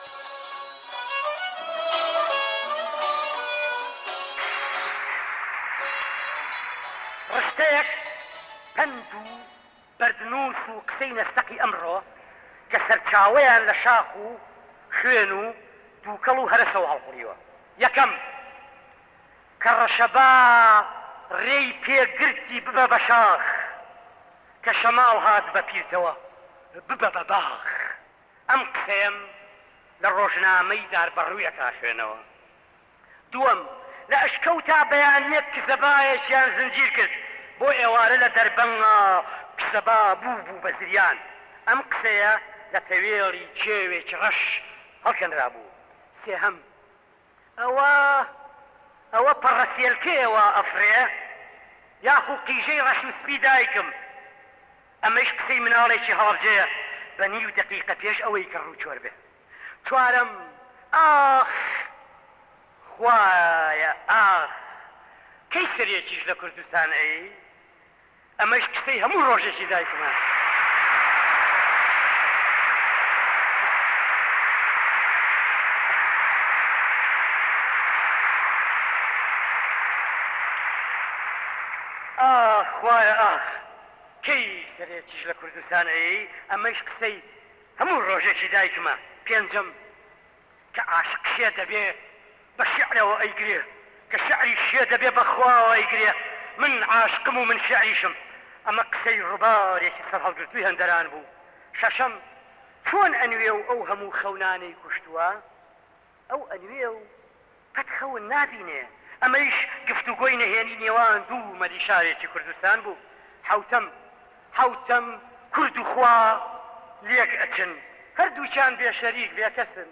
ڕشتەیەک پەند و بەردنووس و قسەی نەستەقی ئەمڕۆ کە سەرچاوەیان لە شاخ و خوێن و دووکەڵ و هەرسەوە هەڵقوڕیوە. یەکەم کە ڕەشەبا ڕێی پێگرتی ببە بە شاخ کە شەماڵ هات بە پیرتەوە ببە بە باخ. ئەم قسەم لە ڕۆژنامەی داربەڕوویەکە خوێنەوە. دووەم لە ئەشکەوتا بەیانیەک کزەبایەکیان زنجیر کرد بۆ ئێوارە لە دەربەنگا کسەبا بوو بوو بە زریان. ئەم قسەیە لە تەوێڵی کێوێکی ڕەش هەڵکەنرا بوو. سێهەم ئەوە ئەوە پەڕەسێلکەیەوە ئەفرێ یاخو قیژەی ڕەش و سپی دایکم. ئەمەش قسەی مناڵێکی هەڵبجەیە بە نیو دقیقە پێش ئەوەی کە ڕوو بێ. چوارەم ئاخ خوایە ئاخ کەی سەرێکیش لە کوردستان ئەی ئەمەش قسەی هەموو ڕۆژێکی دایکمە. ئاخ خوایە ئاخ کەی سەرێکیش لە کوردستان ئەی ئەمەش قسەی هەموو ڕۆژێکی دایکمە. پێنجەم کە عاشق شێ دەبێ بە شعرەوە ئەیگرێ کە شعری شێ دەبێ بە خواوە ئەیگرێ. من عاشقم و من شعریشم. ئەمە قسەی ڕووبارێکی سەر هەڵگرتووی هەندەران بوو. شەشەم چۆن ئەنوێ و ئەو هەموو خەونانەی کوشتووە ئەو ئەنوێ و قەت خەون نابینێ. ئەمەیش گفتوگۆی نەهێنی نێوان دوو مەلی شارێکی کوردستان بوو. حوتەم حوتەم کورد و خوا لێک ئەچن هەردووچیان بێ شەریک بێکەسن.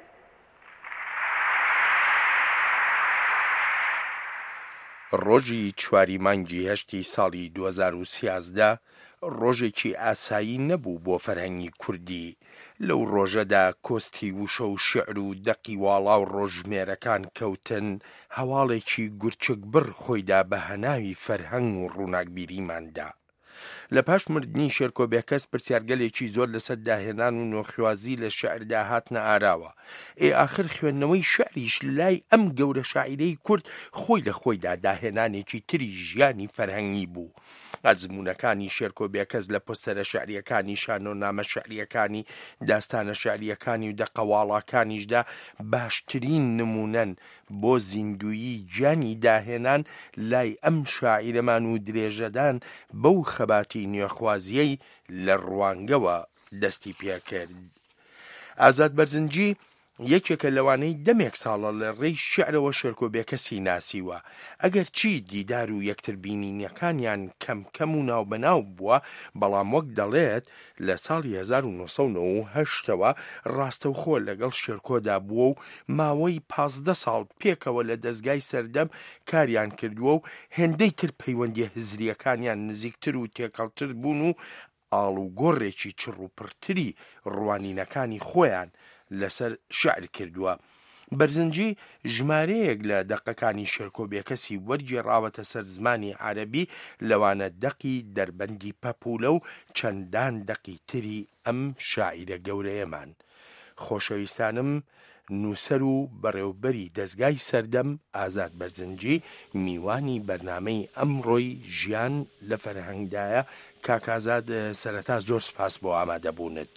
ڕۆژی چواری مانگی هەشتی ساڵی دوو هەزار و سیازدە ڕۆژێکی ئاسایی نەبوو بۆ فەرهەنگی کوردی. لەو ڕۆژەدا کۆستی وشە و شعر و دەقی واڵا و ڕۆژمێرەکان کەوتن هەواڵێکی گورچک بڕ خۆیدا بە هەناوی فەرهەنگ و ڕووناکبیریماندا. لە پاش مردنی شێرکۆ بێکەس پرسیارگەلێکی زۆر لەسەر داهێنان و نۆخوازی لە شعردا هاتنە ئاراوە. ئێ ئاخر خوێندنەوەی شعریش لای ئەم گەورە شاعیرەی کورد خۆی لە خۆیدا داهێنانێکی تری ژیانی فەرهەنگی بوو. ئەزمونونەکانی شێرکۆ بێکەس لە پۆستەرە شعریەکانی شانۆنامە شعریەکانی داستانە شعریەکانی و دەقەواڵاکانیشدا باشترین نمونەن بۆ زیندویی گیانی داهێنان لای ئەم شاعیرەمان و درێژەدان بەو خەباتی نوێخوازیەی لە ڕوانگەوە دەستی پێکرد. ئازاد بەرزنجی یەکێکە لەوانەی دەمێک ساڵە لە ڕێی شعرەوە شێرکۆ بێکەسی ناسیوە. ئەگەر چی دیدار و یەکتر بینینیەکانیان کەم کەم و ناو بەناو بووە بەڵام وەک دەڵێت لە ساڵی هەزار و نۆ سەد و نۆ و هەشتەوە ڕاستەوخۆ لەگەڵ شێرکۆدا بووە و ماوەی پازدە ساڵ پێکەوە لە دەستگای سەردەم کاریان کردووە و هێندەی تر پەیوەندی هزریەکانیان نزیکتر و تێکەڵتر بوون و ئاڵوگۆڕێکی چڕ و پرتری ڕوانینەکانی خۆیان لەسەر شعر کردووە. بەرزنجی ژمارەیەک لە دەقەکانی شێرکۆ بێکەسی وەرگێڕاوەتە سەر زمانی عەرەبی لەوانە دەقی دەربەندی پەپولە و چەندان دەقی تری ئەم شاعیرە گەورەیەمان. خۆشەویستانم نووسەر و بەڕێوبەری دەستگای سەردەم ئازاد بەرزنجی میوانی بەرنامەی ئەمڕۆی ژیان لە فەرهەنگدایە. کاکازاد سەرەتا زۆر سپاس بۆ ئامادەبوونت.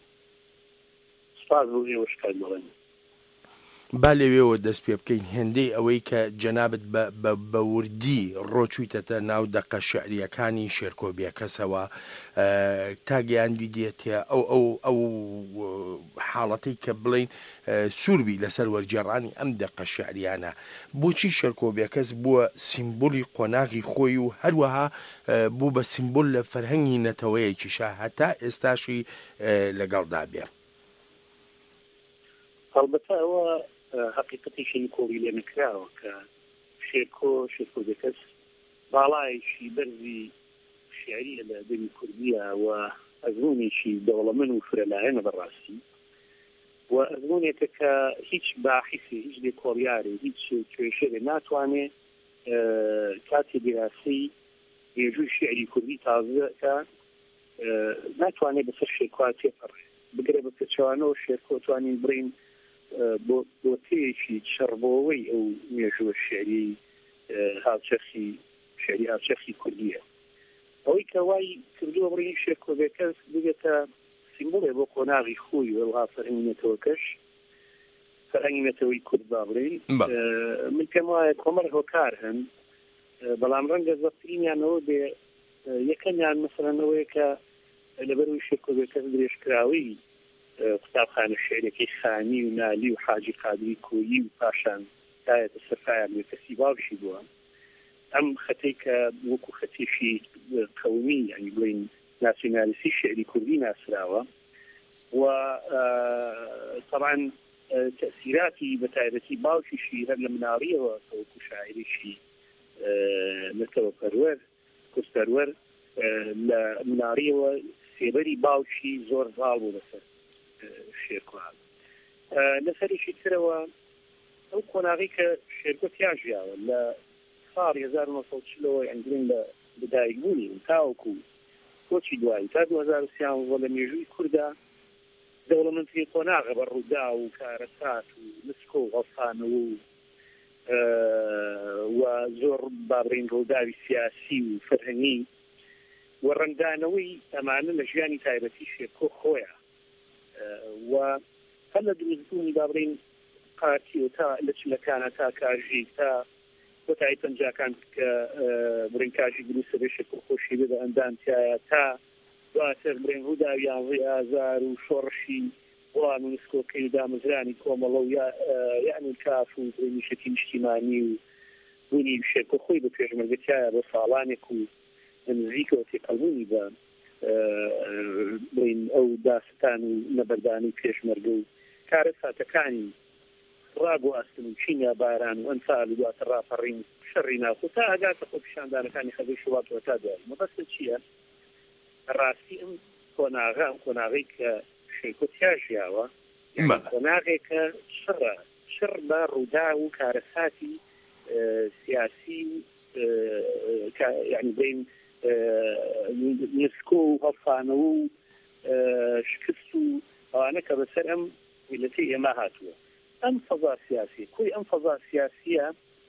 با لەوێەوە دەست پێ بکەین هێندەی ئەوەی کە جەنابەت بە وردی ڕۆچوویتەتە ناو دەقە شعریەکانی شێرکۆ بێکەسەوە تا گەیاندوی دێتە ئەو ئەو ئەو حاڵەتەی کە بڵین سووربی لەسەر وەرجێڕانی ئەم دەقە شعریانە. بۆچی شێرکۆ بێکەس بووە سیمبۆلی قۆناغی خۆی و هەروەها بوو بە سیمبۆل لە فەرهەنگی نەتەوەیەکیشە هەتا ئێستاشی لەگەڵدا بێ؟
هەڵبەتە ئەوە حقیقەتیشی کۆڵی لێ نەکراوە کە شێرکۆ شێرکۆ بێکەس باڵایشی بەرزی شیعریە لە دەمی کوردیە و ئەزمونێکی دەوڵەمەند و فرەلایەنە بەڕاستی و ئەزمونێکە کە هیچ باحیسی هیچ لێکۆڵیارێ هیچ کێشەیە ناتوانێت کاتی دیراسی هێژووی شیعری کوردی تازەکە ناتوانێت بەسەر شێرکۆ تێپەڕێ بگرێ بە پێچوانەوە شێرکۆ توانین بڕین بۆ تێیەکی شەڕبەوەی ئەو مێژووە شێعری هاوچەرخی شێعری هاوچەرخی کوردیە. ئەوەی کە وای کردووە بڕین شێرکۆ بێکەس ببێتە سیمبۆڵێ بۆ قۆناغی خۆی وەڵا فەرهەنگێتەوەکەش فەرهەنگێتەوەی کورد با بڵین. من پێم وایە کۆمەڵ هۆکار هەن بەڵام ڕەنگە زەفترینیانەوە بێ یەکەمیان مەسەڵەنەوەیە کە لەبەروی شێرکۆ بێکەس درێژکراوی قوتابخانە شێعرەکەی خانی و نالی و حاجی قادری کۆیی و پاشان دایەتە سەرفایان بێ کەسی باوشی بووە ئەم خەتەی کە وەکو خەتێشی قەومی ینی بڵین ناسیۆنالیستی شێعری کوردی ناسراوە و طبعا تأثیراتی بەتایبەتی باوکیشی هەر لە مناڵیەوە وەکو شاعریشی لەتەوە پەروەر کوستەروەر لە مناڵیەوە سێبەری باوکی زۆر زاڵ بوو لەسەر شێرکوان لەسەریشی ترەوە ئەو کۆناغی کە شێرکۆ تیاژیاوە لە ساڵی هەزار و نۆ سەد و چلەوە ئەنگرین لە بدایکبوونی تاوەکو کۆچی دوایی تا دو هەزار و سیانزە لە مێژووی کووردا دەوڵەمەندی قۆناغە بە ڕوودا و کارەسات و مسکۆ و غەڵسانەوە و زۆر بابڕین ڕووداوی سیاسی و فەرهەنگی و ڕەنگدانەوەی ئەمانە لە ژیانی تایبەتی شێرکۆ خۆیە و هەر لە دروستبوونی بابڕین قاتی و تا لە چلەکانە تا کاژی تا بۆتایی پەنجاکان کە بڕین کاژی دروستە بێ شێرکۆ خۆشی بێ بە ئەندامتیایە تا دواتر بڕین ڕووداویان ڕێ ئازار و شۆڕشی وان و نسکۆکەی و دامەزرانی کۆمەڵە و یعنی کاف و بڕینیشەتی نیشتیمانی و بوونی شێرکۆ خۆی بە پێشمەرگەتیایە بۆ ساڵانێک و نزیکەوە تێقەڵبوونی بە بڵین ئەو داستان و نەبەردانی پێشمەرگە و کارە ساتەکانی ڕاگواستن و چینیا باران و ئەنفال و دواتر ڕاپەڕین شەڕی ناخۆ تا ئەگاتە خۆ پیشاندانەکانی خەبەی شوڵاتەوە تا دوای مەبەستە چییە؟ ڕاستی ئەم کۆناغا ئەم کۆناغی کە شێرکۆ تیاژیاوە کۆناغێکە شڕە شڕ بە ڕوودا و کارەساتی سیاسی یعنی بین نسکۆ و هەڵفانەوە و شکست و ئەوانە کە بەسەر ئەم میلەتی ئێمە هاتووە ئەم فەزا سیاسی کۆی ئەم فەزا سیاسیە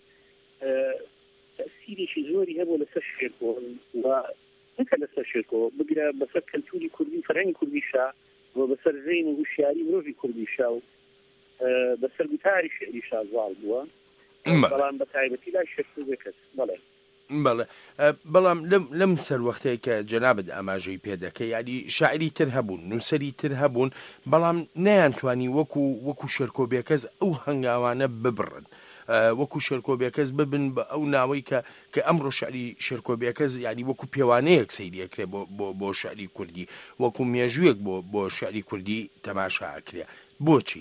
تەسیرێکی زۆری هەبوو لەسەر شێرکۆ و نەکە لەسەر شێرکۆ بگرە بەسەر کەلتوری کوردی فەرهەنگی کوردیشا و بەسەر زەین و هوشیاری مرۆڤی کوردیشا و بەسەر گوتاری شێعریشا زاڵ بووە بەڵام بە تایبەتی لای شێرکۆ بێکەس بەڵێ
بەڵێ بەڵام لەم سەر وەختەیە کە جەنابەت ئاماژەی پێدەکە یادی شاعری تر هەبوون نووسەری تر هەبوون بەڵام نەیانتوانی وەکو وەکو شێرکۆ بێکەس ئەو هەنگاوانە ببڕن وەکو شێرکۆ بێکەس ببن بە ئەو ناوەی کە کە ئەمڕۆ شعری شێرکۆ بێکەس یعنی وەکو پێوانەیەک سەیریەکرێ بۆ بۆ شعری کوردی وەکو مێژوویەک بۆ بۆ شعری کوردی تەماشاکرێ بۆچی؟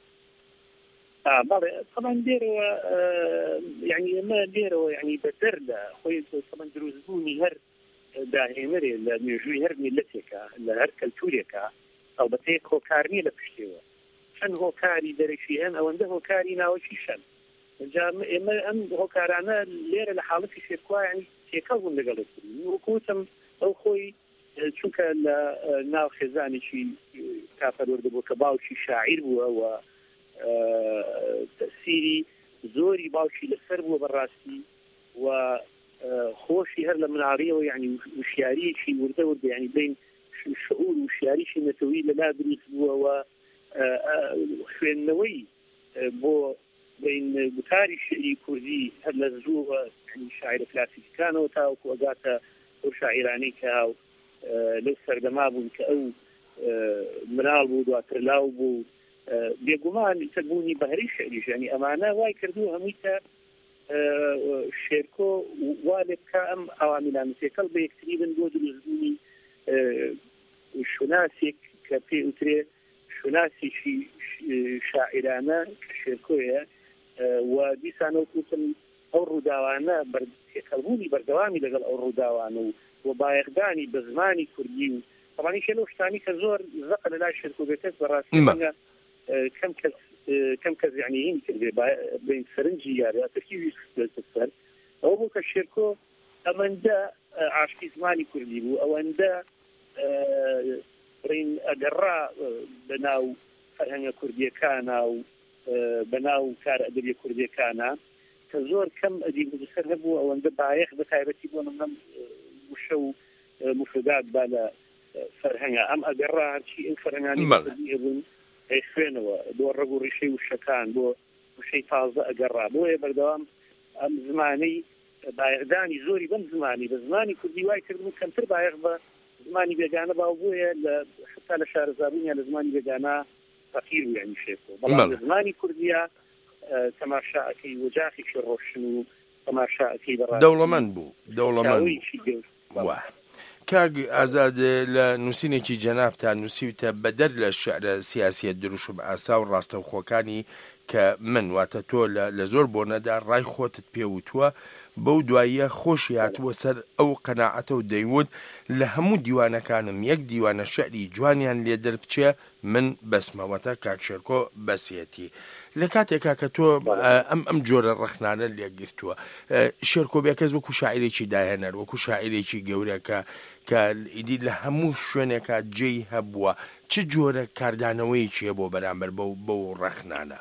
بەڵێ طبعا دێرەوە یعنی ئەمە دێرەوە یعنی بە دەردا خۆی طبعا دروستبوونی هەر داهێنەرێ لە مێژووی هەر میلەتێکە لە هەر کەلتورێکە ئەڵبەتە هۆکار نیە لە پشتێوە چەند هۆکاری دەرەشی هەن ئەوەندە هۆکاری ناوەکیشەن ئێمە ئەم هۆکارانە لێرە لە حاڵەتی شێرکۆ یعنی تێکەڵ بوون لەگەڵ وەکوتم ئەو خۆی چونکە لە ناو خێزانێکی کافەرۆردە بوو کە باوکی شاعیر بووە و تەسیری زۆری باوکی لەسەر بووە بەڕاستی و خۆشی هەر لە مناڵیەوە یعنی وشیاریەکی وردە وردە یعنی بین شعور و وشیاریشی نەتەوەی لەلا دروست بووە و خوێندنەوەی بۆ بین گوتاری شعری کوردی هەر لە زووە شاعرە کلاسیکەکانەوە تاوەکو ئەگاتە ئەو شاعیرانەی کە لەو سەردەما بوون کە ئەو مناڵ بوو دواتر لاو بوو بێگومان تەبوونی بەهەری شعریش ینی ئەمانە وای کردو هەمووی کە شێرکۆ وا لێ بکە ئەم ئەوامیلان تێکەڵ بە یەکتری بن بۆ دروستبوونی شوناسێک کە پێ وترێ شوناسێکی شاعرانە کە شێرکۆیە و دیسانەوە کوتم ئەو ڕووداوانە تێکەڵبوونی بەردەوامی لەگەڵ ئەو ڕووداوانە و و بایەخدانی بە زمانی کوردی و طبعا شنو شتانی که زور زقل لا شركو بيتك براسي كم كز كم كز يعني يمكن بين سرنجي يعني تركيبي للسر او بو كشركو امندا عاشقي زماني كردي بو او اندا رين اقرا بناو فرهنگ كرديه كان او بناو كار ادبيه كرديه كان كزور كم ادي بسر بو او اندا بايخ بتايبتي بو من وشو مفردات بالا فرهنگا ام اقرا شيء الفرهنگاني يبون ايخوينوا دو رغو ريشي وشكان بو وشي تازه اقرا بو بردوام ام زماني بايغداني زوري بن زماني بزماني كردي واي كردو كمتر بايغ با زماني بيغانا باوبويا حتى لشار زابونيا لزماني بيغانا فقير يعني شيكو بلا زماني كرديا تەماشاکەی وەجاخێکی ڕۆشن و تەماشاکەی بەڕاستی
دەوڵەمەند بوو دەوڵەمەند بوو. کاگ ئازاد لە نووسینێکی جەنابتان نووسیوتە بەدەر لە شعرە سیاسیە دروش و ئاسا و ڕاستەوخۆکانی کە من واتە تۆ لە زۆر بۆنەدا ڕای خۆتت پێوتووە بەو دواییە خۆشی هاتووە سەر ئەو قەناعەتە و دەیوت لە هەموو دیوانەکانم یەک دیوانە شعری جوانیان لێ دەربچێ من بەسمەوەتە کاکشێرکۆ بەسیەتی. لە کاتێکا کە تۆ ئەم ئەم جۆرە ڕەخنانە لێگرتووە شێرکۆ بێکەس وەکو شاعیرێکی داهێنەر وەکو شاعیرێکی گەورەکە کە ئیدی لە هەموو شوێنێکە جێی هەبووە چ جۆرە کاردانەوەیکیە بۆ بەرامبەر بەو ڕەخنانە؟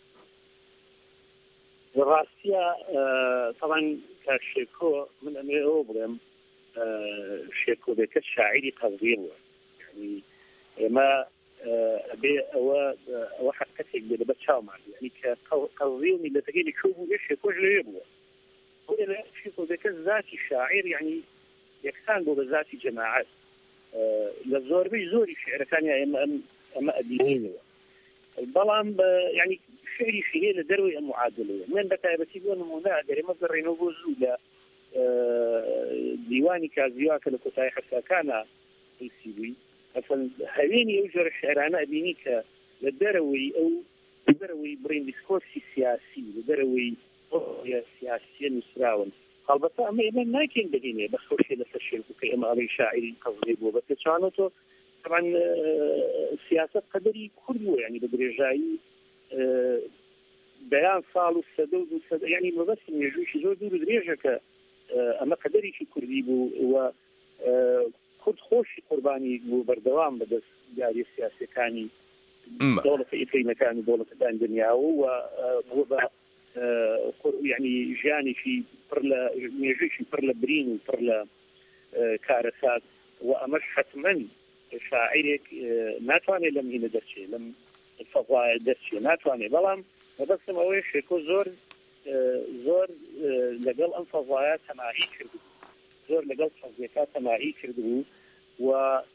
ڕاستیە طبعا کاکشێرکۆ من ئەمێ ئەوە بڵێم شێرکۆ بێکەس شاعیری قەزوینوە یعنی ئێمە ئەبێ ئەوە ئەوە حقەتێک بێ لەبەر چاومان یعنی کە قەزوین میلەتەکەی لەکەو بوو شێرکۆش لەوێ بووە شێرکۆ بێکەس ذاتی شاعیر یعنی یەکسان بۆ بە ذاتی جەماعەت لە زۆربەی زۆری شعرەکانی ئێمە ئەمە ئەبینینەوە بەڵام یعنی شعری شیرێ لە دەروی ئەم معادلەیە من بە تایبەتی بۆ نمونە ئەگەر ئێمە بگەڕێنەوە بۆ زوو لە دیوانی کازیوا کە لە کۆتایی حەساکانە نووسی بووی مثلا هەوێنی ئەو جۆرە شعرانە ئەبینی کە لە دەرەوەی ئەو لە دەرەوەی بڕین دیسکۆرسی سیاسی لە دەرەوەی سیاسیە نووسراون هەڵبەتە ئەمە ئێمە ناکەین ببینێ بە خۆشی لەسەر شێرکۆ ئێمە ئەڵەی شاعری قەزڵی بووە بە پێچوانەوە طبعا سیاست قەدەری کورد بووە یعنی بە درێژایی بەیان ساڵ و سەدە و دوو سەدە یعنی مەبەستی مێژوویشی زۆر دوور و درێژە کە ئەمە قەدەرێکی کوردی بوو و کورد خۆشی قوربانی بوو بەردەوام بەدەست یاری سیاسەکانی دەوڵەتە ئیقلیمەکانی دەوڵەتەکان دنیاوە و بۆ بە یعنی ژیانێکی پڕ لە مێژوویشی پڕ لە برین و پڕ لە کارەسات و ئەمەش حتمەن شاعیرێک ناتوانێت لەم هینە دەرچێت لەم فەضایە دەرچێت ناتوانێت بەڵام مەبەستم ئەوەیە شێرکۆ زۆر زۆر لەگەڵ ئەم فەضایە تەماهی کردبوو زۆر لەگەڵ فەزیەکە تەماهی کردبوو و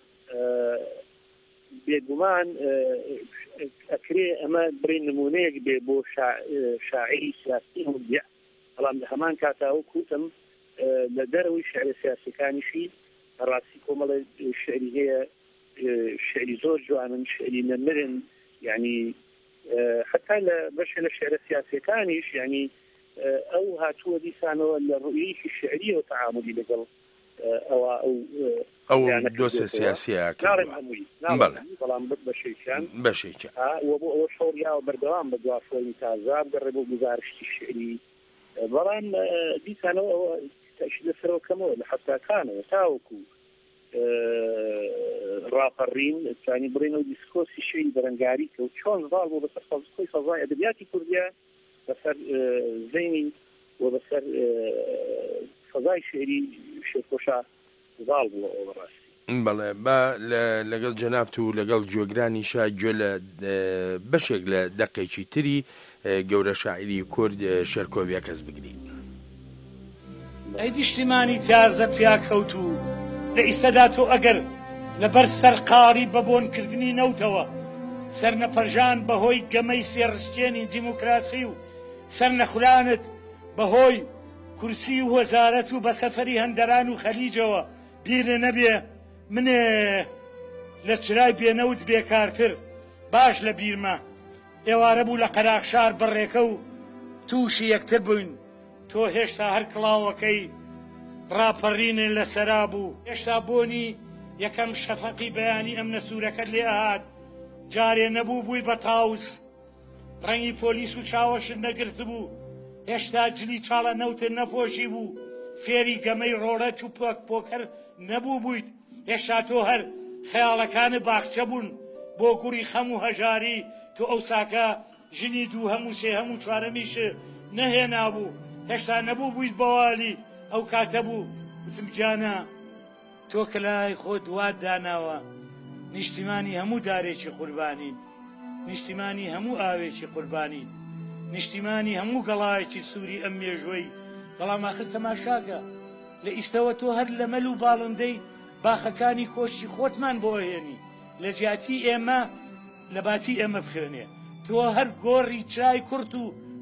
بێگومان ئەکرێ ئەمە بڕین نمونەیەک بێ بۆ شاعری سیاسی مبدع بەڵام لە هەمان کاتاوە کوتم لە دەرەوەی شعر سیاسەکانیشی ڕاستی کۆمەڵە شعری هەیە شعری زۆر جوانن شعری نەمرن یعنی حتا لە بەشە لە شعرە سیاسەکانیش یعنی ئەو هاتووە دیسانەوە لە ڕوئیەکی شعری و تەعاملی لەگەڵ ئەوە ئەو
ئەو دۆسە سیاسیە
بەڵام بەشێکیان
بەشێکی
وە بۆ ئەوە شۆڕیاوە بەردەوام بە دوافۆی تازا بگەڕێ بۆ گزارشتی شعری بەڵام دیسانەوە ئەوە لەسەرەوە کەمەوە لە حەفتاکانەوە تاوەکو ڕاپەڕین توانی بڕێنەوە دیسکۆسی شوێنی بەرەنگاری کە و چۆن زاڵ بۆ بەسەر خۆی سەزای ئەدەبیاتی کوردیە بەسەر زەینی و بەسەر فەزای شعری شێرکۆشا زاڵ بووە ئەوە ڕاستی.
بەڵێ با لەگەڵ جەنابت و لەگەڵ گوێگرانیشا گوێ لە بەشێک لە دەقێکی تری گەورە شاعری کورد شێرکۆ بێکەس بگرین.
ئەی دیشتیمانی تازە پیا کەوت و لە ئیستەدا تۆ ئەگەر لەبەر سەرقاڵی بەبۆنکردنی نەوتەوە سەر نەپەرژان بەهۆی گەمەی سێڕستێنی دیموکراسی و سەر نەخولانت بەهۆی کورسی و وەزارەت و بە سەفەری هەندەران و خەلیجەوە بیرە نەبێ منێ لە چرای بێنەوت بێکارتر باش لە بیرمە ئێوارە بوو لە قەراقشار بڕێکە و تووشی یەکتر بووین تۆ هێشتا هەر کڵاوەکەی ڕاپەڕینێ لە سەرا بوو هێشتا بۆنی یەکەم شەفەقی بەیانی ئەم نەسوورەکەت لێ ئاهات جارێ نەبوو بووی بە تاوس ڕەنگی پۆلیس و چاوەشت نەگرت بوو هێشتا جلی چاڵە نەوتر نەپۆشی بوو فێری گەمەی ڕۆڵەت و پۆک پۆکەر نەبوو بوویت هێشتا تۆ هەر خەیاڵەکانی باخچە بوون بۆ گوڕی خەم و هەژاری تۆ ئەو ساکە ژنی دوو هەموو سێ هەموو چوارەمیش نەهێنا بوو هێشتا نەبوو بوویت بەوالی ئەو کاتە بوو وتم گیانە تۆ کەلای خۆت دوات داناوە نیشتیمانی هەموو دارێکی قوربانین نیشتیمانی هەموو ئاوێکی قوربانین نیشتیمانی هەموو گەڵایەکی سووری ئەم مێژوەی بەڵام آخر تەماشاکە لە ئیستەوە تۆ هەر لە مەل و باڵندەی باخەکانی کۆشتی خۆتمان بۆ هێنی لە جیاتی ئێمە لە باتی ئێمە بخوێنێ تۆ هەر گۆڕی چای کورت و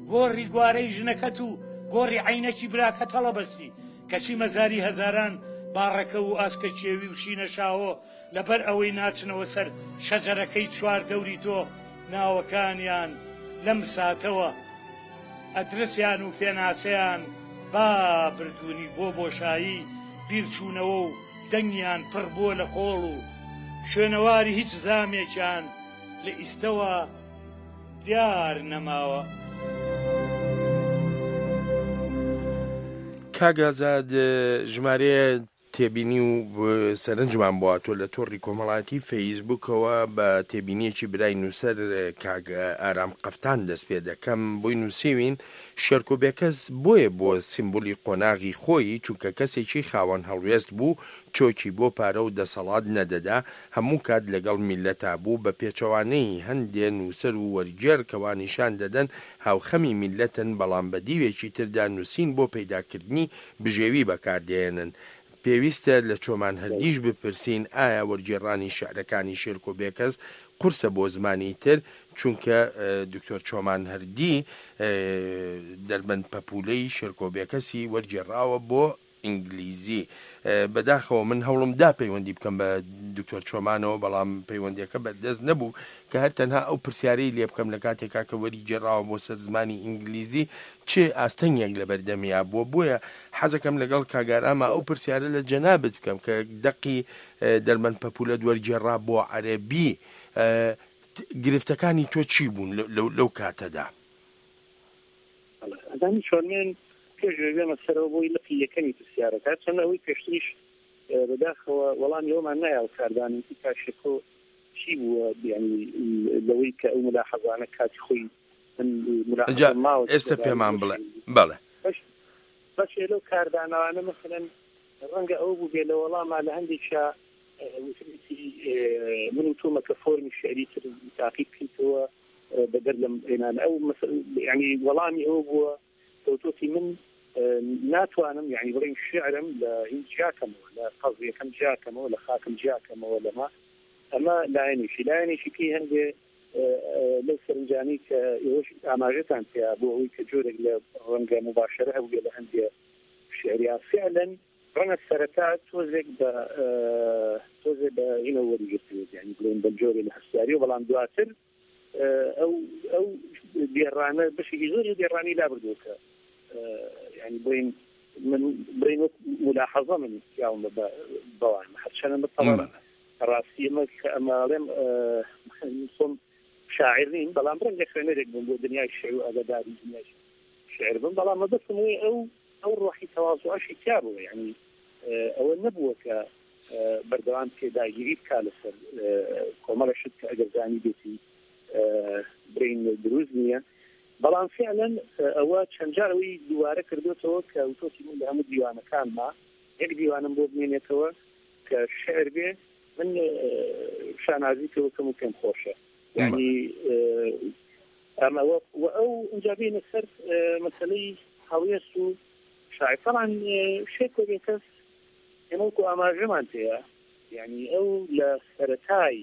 گۆڕی گوارەی ژنەکەت و گۆڕی عینەکی براکە تەڵەبەستی کەچی مەزاری هەزاران باڕەکە و ئاسکە کێوی و شینە شاوە لەبەر ئەوەی ناچنەوە سەر شەجەرەکەی چوار دەوری تۆ ناوەکانیان لەم ساتەوە ئەدرسیان و پێناچەیان با بردوونی بۆ بۆشایی بیرچوونەوە و دەنگیان پڕ بووە لە خۆڵ و شوێنەواری هیچ زامێکیان لە ئیستەوە دیار نەماوە.
کاگازاد ژمارەیە تێبینی و سەرنجمان بواتۆ لە تۆڕی کۆمەڵاتی فەیسبوکەوە بە تێبینیەکی برای نووسەر کاگ ئارام قەفتان دەست پێ دەکەم بۆی نووسیوین شێرکۆبێکەس بۆیە بۆ سیمبولی قۆناغی خۆی چونکە کەسێکی خاوەن هەڵوێست بوو چۆکی بۆ پارە و دەسەڵات نەدەدا هەموو کات لەگەڵ میلەتا بوو بە پێچەوانەی هەندێ نووسەر و وەرجێر کەوانیشان دەدەن هاوخەمی میلەتن بەڵام بە دیوێکی تردا نووسین بۆ پەیداکردنی بژێوی بەکاردێنن. پێویستە لە چۆمان هەردیش بپرسین ئایا وەرگێڕانی شعرەکانی شێرکۆبێکەس قورسە بۆ زمانی تر چونکە دکتۆر چۆمان هەردی دەربەن پەپولەی شێرکۆبێکەسی وەرگێڕاوە بۆ ئینگلیزی. بەداخەوە من هەوڵم دا پەیوەندی بکەم بە دکتۆر چۆمانەوە بەڵام پەیوەندیەکە بەردەست نەبوو کە هەر تەنها ئەو پرسیارەی لێ بکەم لە کاتێکا کە وەری گێڕاوە بۆ سەر زمانی ئینگلیزی چێ ئاستەنگێک لە بەردەمیا بووە بۆیە حەزەکەم لەگەڵ کاگاراما ئەو پرسیارە لە جەنابەت بکەم کە دەقی دەرمەند پەپولە وەرگێڕا بۆ عەرەبی گرفتەکانی تۆ چی بوون لەو کاتەدا؟
ئەدانی چۆنێن پێشێمە سەرەوە بۆی لەقی یەکەمی پرسیارەکە چەند ئەوەی پێشتریش بەداخەوە وەڵام ئێوەمان نایاو کاردانی کاشێکۆ چی بووە بیانی لەوەی کە ئەو ملاحەزانە کاتی خۆی
ئێستا پێمان بڵێ بەڵێ
بەشێ لەو کاردانەوانە مەسەلەن ڕەنگە ئەو بوو بێ لە وەڵاما لە هەندێکشا من و تۆمەکە فۆرمی شعری تر تاقیب بکەیتەوە بەدەر لەم ئێنان ئەو ینی وەڵامی ئەو بووە کەوتۆتی من ناتوانم یعنی بڵێم شعرم لە هین جاکەمەوە لە قەزیەکەم جاکەمەوە لە خاکم جاکەمەوە لەما ئەمە لایەنێکی لایەنێکی پێی هەندێ لەو سەرنجانی کە ئێوەش ئاماژەتان پێیا بۆ ئەوەی کە جۆرێک لە ڕەنگە مباشرە هەبووێ لە هەندێ شعریا فعلا ڕەنگە سەرەتا تۆزێک بە تۆزێک بە هینە وەریگرتوێت یعنی بڵێن بە جۆرێ لە هەستاری و بەڵام دواتر ئەو ئەو دێڕانە بەشێکی زۆری دێڕانی لابردووکە يعني بين من بين ملاحظة من يوم بوان حتى طبعا راسي ما كمالهم نصم شاعرين بلام برنج خنرك من دنيا الشعر وأدبي دنيا الشعر من بلام ما بس أو أو روحي تواصل أشي كابو يعني أو النبوة ك بردوان كدا يجيب كالسر كمال شد كأجرزاني بيتي برين دروزنيا بەڵام فعلا ئەوە چەند جاروی دووارە کردوێتەوە کە وتۆتی من لە هەموو دیوانەکانما یەک دیوانم بۆ بمێنێتەوە کە شعر بێ من شانازیتەوە کەم و پێم خۆشە یعنی ئەمەوە ئەو ئەنجا بێنە سەر مەسەلەی هەڵوێست و شاعر طبعا شێرکۆبێکەس ئێمەوەکو ئاماژەمان پێیە یعنی ئەو لە سەرەتای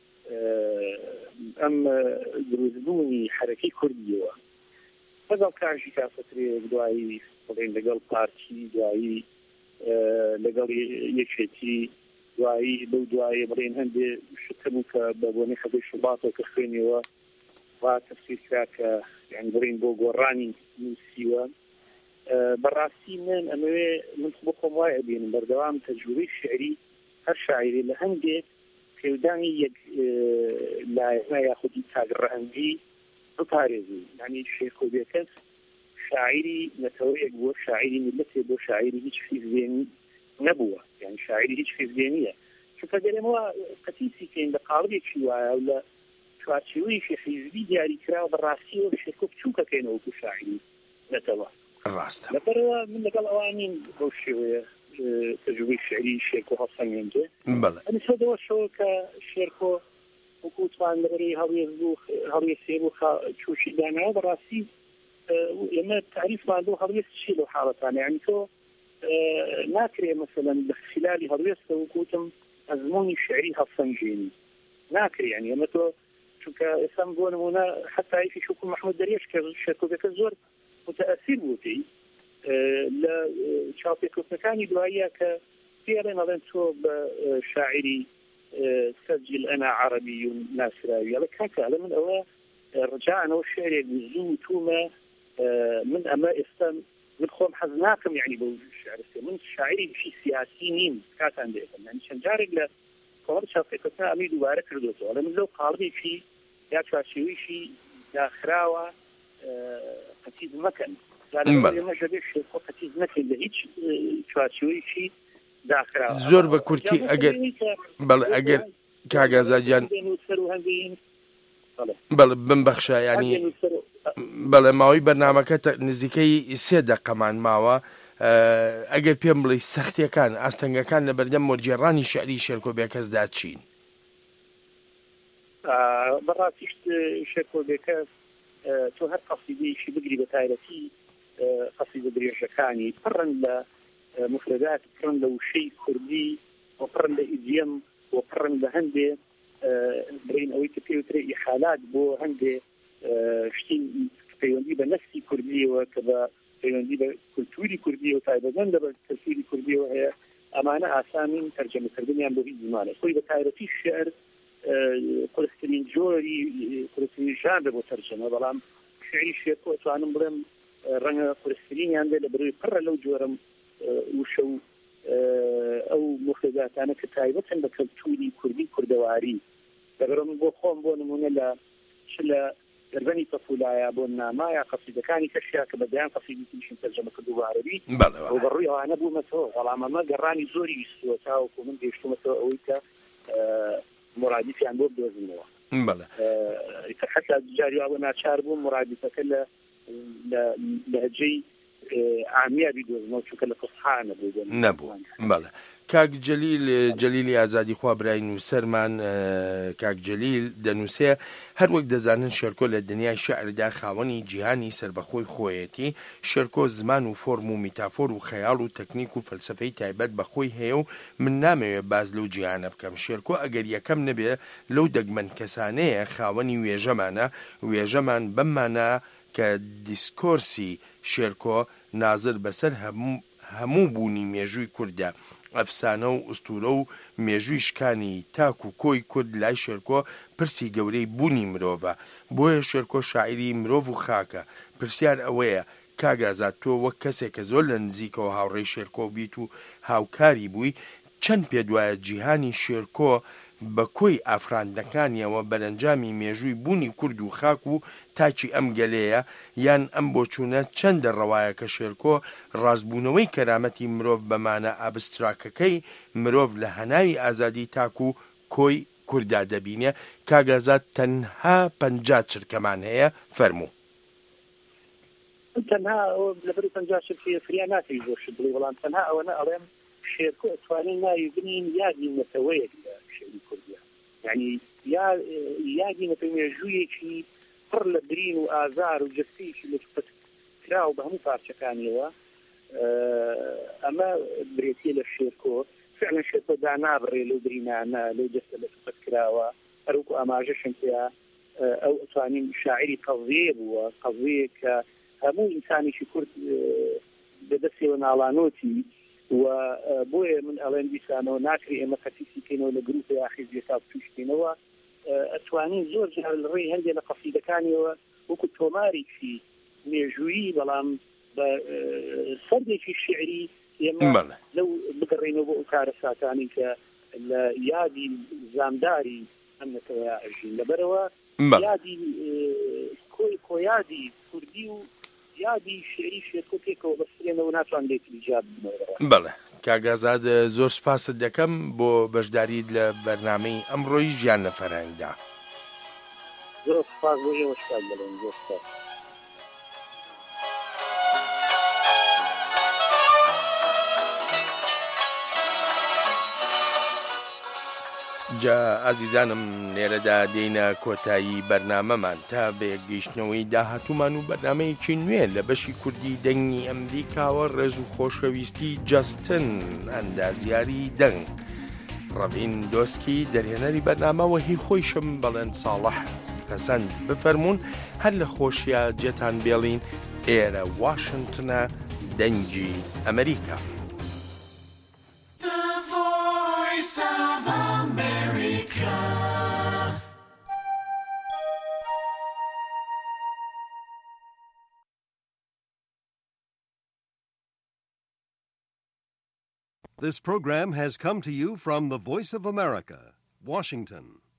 ئەم دروستبوونی حرەکەی کوردیەوە لەگەڵ کاژی کافترێک دوایی بڵێن لەگەڵ پارتی دوایی لەگەڵ یەکێتی دوایی بەو دوایە بڵێن هەندێ شتم کە بە بۆنی خەبەی شوباتەوە کە خوێنیەوە وا تەفسیر کرا کە یعنی بڵێن بۆ گۆڕانی نووسیوە بەڕاستی من ئەمەوێ من بۆ خۆم وایە بێنم بەردەوام تەجروبەی شعری هەر شاعری لە هەندێک پێودانی یەک لایەنە یاخودی تاگڕەهەنگی بپارێزی یعنی شێرکۆبێکەس شاعری نەتەوەیەک بووە شاعری میلەتێ بۆ شاعری هیچ فیزێنی نەبووە یعنی شاعری هیچ فیزێنیە چونکە دەرێمەوە قەتیسی کەین لە قاڵبێکی وایە و لە چوارچێوەیەکی حیزبی دیاری کراوە بەڕاستیەوە شێرکۆب چووکەکەینەوە وەکو شاعری نەتەوە
ڕاستە
لەبەرەوە من لەگەڵ ئەوانین بەو شێوەیە تجربەی شعری شێرکۆ هەڵسەنگێنجێ ئەم سەدەوە شەوە کە شێرکۆ وەکوتوان لەبەری هەڵوێز بوو هەڵوێستێ بوو چوشی داناوە بەڕاستی ئێمە تعریفمان بۆ هەڵوێست چی لەو حاڵەتانە یعنی تۆ ناکرێ مەسەلەن لە خلالی هەڵوێستە وەکوتم ئەزموونی شعری هەڵسەنگێنی ناکرێ یعنی ئەمە تۆ چونکە ئێستا بۆ نمونە حتا ئیفی شوکو محمود دەریێش کە شێرکۆبەکە زۆر متەئەسیر بووتی لە چاوپێکوتنەکانی دواییە کە پێڵێن ئەڵێن تۆ بە شاعری سجل أنا عربي ناسراوي على كاكا على من أوا رجعنا والشعر يجوزو توما من أما إستم من خوم حزناكم يعني بوجود الشعر من شاعري في سياسيين كات عندهم يعني شنجارك لا قال شافي كنا أمي دوباره كردوتو على من لو قاربي في يا شاشوي في يا خراوة قتيز مكان يعني ما جابش قتيز مكان لهيج شاشوي في
زۆر بە کورتی ئەگەر بەڵێ ئەگەر کاگازاجان بەڵێ بمبەخشە ینی بەڵێ ماوەی بەرنامەکە نزیکەی سێ دەقەمان ماوە ئەگەر پێم بڵێ سەختیەکان ئاستەنگەکان لە بەردەم وەرگێڕانی شعری شێرکۆبێکەسدا چین
بەڕاستیشت شێرکۆبێکە تۆ هەر قەسیدەیەکی بگری بە تایبەتی قەسیدە درێژەکانی پڕن لە مفردات پڕن لە وشەی کوردی و پڕن لە ئیدیەم و پڕن لە هەندێ برین ئەوەی کە پێوترێ ئیحالات بۆ هەندێ شتین پەیوەندی بە نەفسی کوردیەوە کە بە پەیوەندی بە کولتوری کوردی و تایبەتمەندە بە کەلتوری کوردیەوە هەیە ئەمانە ئاسانین تەرجەمەکردنیان بۆ هیچ زمانە خۆی بە تایبەتی شێعر قورسترین جۆری قورسترین ژانرە بۆ تەرجەمە بەڵام شێعری شێرکۆ ئەتوانم بڵێم ڕەنگە قورسترینیان دێ لە بەروی پڕە لەو جۆرەم وشە و ئەو مفرداتانە کە تایبەتن بە کەلتوری کوردی کوردەواری دەبرم بۆ خۆم بۆ نمونە لە چ لە دەربەنی پەفولایە بۆ نامایە قەسیدەکانی کەشیا کە بەدەیان قەسیدەکیشن تەرجەمە کردو بە عەرەبی و بەڕووی ئەوانە بوومەتەوە بەڵام ئەمە گەڕانی زۆری ویستووە تاوەکو من گەیشتومەتەوە ئەوەی کە مرادیفیان بۆ بدۆزنەوە حتا جاری ئەوە ناچار بوو مرادیفەکە لە لەهجەی عامیا بیدۆزنەوە چونکە لە فسحا نەبوو
نەبوو بەڵێ کاک جەلیل جەلیلی ئازادی خوا برای نووسەرمان کاک جەلیل دەنووسێ هەر وەک دەزانن شێرکۆ لە دنیای شەعردا خاوەنی جیهانی سربەخۆی خۆیەتی شێرکۆ زمان و فۆرم و میتافۆر و خەیاڵ و تەکنیک و فەلسفەی تایبەت بەخۆی هەیە و من نامەوێت باز لەو جیهانە بکەم شێرکۆ ئەگەر یەکەم نەبێ لەو دەگمەن کەسانەیە خاوەنی وێژەمانە وێژەمان بەممانە کە دیسکۆرسی شێرکۆ نازر بەسەر هەموو بوونی مێژووی کووردە ئەفسانە و ئوستورە و مێژووی شکانی تاک و کۆی کورد لای شێرکۆ پرسی گەورەی بوونی مرۆڤە بۆیە شێرکۆ شاعری مرۆڤ و خاکە پرسیار ئەوەیە کاگازات تۆ وەک کەسێک کە زۆر لە نزیکەوە هاوڕێی شێرکۆ بیت و هاوکاری بووی چەند پێ دوایە جیهانی شێرکۆ بە کۆی ئافراندەکانیەوە بەرەنجامی مێژووی بوونی کورد و خاک و تاچی ئەم گەلەیە یان ئەم بۆچوونە چەندە ڕەوایە کە شێرکۆ ڕازبوونەوەی کەرامەتی مرۆڤ بەمانە ئابستراکەکەی مرۆڤ لە هەناوی ئازادی تاک و کۆی کووردا دەبینێ کاگازات تەنها پەنجا چرکەمان هەیە فەرموو
تەنها لەبەر پەنجا چرکی فریا ناکەی زۆرش بڵێ بەڵام تەنها ئەوەنە ئەڵێم شێرکۆ ئەتوانین ناوی بنین یادی نەتەوەیەک لە شێری کوردیە یعنی یادی نەتەوێژوویەکی پڕ لە برین و ئازار و جستیشی لەپەت کرا و بە هەموو پارچەکانیەوە ئەمە برێتیە لە شێرکۆ فعلا شێرکۆ دانابڕێ لەو برینانە لەو جستە لەپەت کراوە هەروکو ئاماژەشن پێە ئەو ئەتوانین شاعری قەزیە بووە قەزیە کە هەموو ئینسانێکی کورد بەدەستێەوە ناڵانۆتی و بۆیە من ئەڵێن دیسانەوە ناکری ئێمە خەتیسی کەینەوە لە گروپی یاخیزیەکە توشتینەوە ئەتوانین زۆر جار لە ڕێی هەندێک لە قەسیدەکانیەوە وەکو تۆمارێکی مێژوویی بەڵام بە سەردێکی شعری ئێمە لەو بگەڕێنەوە بۆ ئەو کارە ساتانی کە لە یادی زامداری ئەمنەتەوە ئەژین لەبەرەوە یادی کۆی کۆیادی کوردی و یادی شعری شێرکۆ پێکەوە بەسترێنەوە ناتوان لێت ایجاد بنەوە
بەڵێ کاگازاد زۆر سپاست دەکەم بۆ بەشداریت لە بەرنامەی ئەمڕۆی ژیان لە فەرهەنگدا
زۆر سپاس بۆ ئێوە شتان دەڵێن زۆر سپاس
جا ئازیزانم لێرەدا دێینە کۆتایی بەرنامەمان تا بە یەکگەیشتنەوەی داهاتوومان و بەرنامەیەکی نوێ لە بەشی کوردی دەنگی ئەمریکاوە ڕێز و خۆشەویستی جاستن ئەندازیاری دەنگ ڕەڤین دۆسکی دەرهێنەری بەرنامەوە هی خۆیشم بەڵێن ساڵح پەسەند بفەرمونون هەر لە خۆشیە جێتان بێڵین ئێرە واشنگتنە دەنگی ئەمریکا.
This program has come to you from the Voice of America, Washington.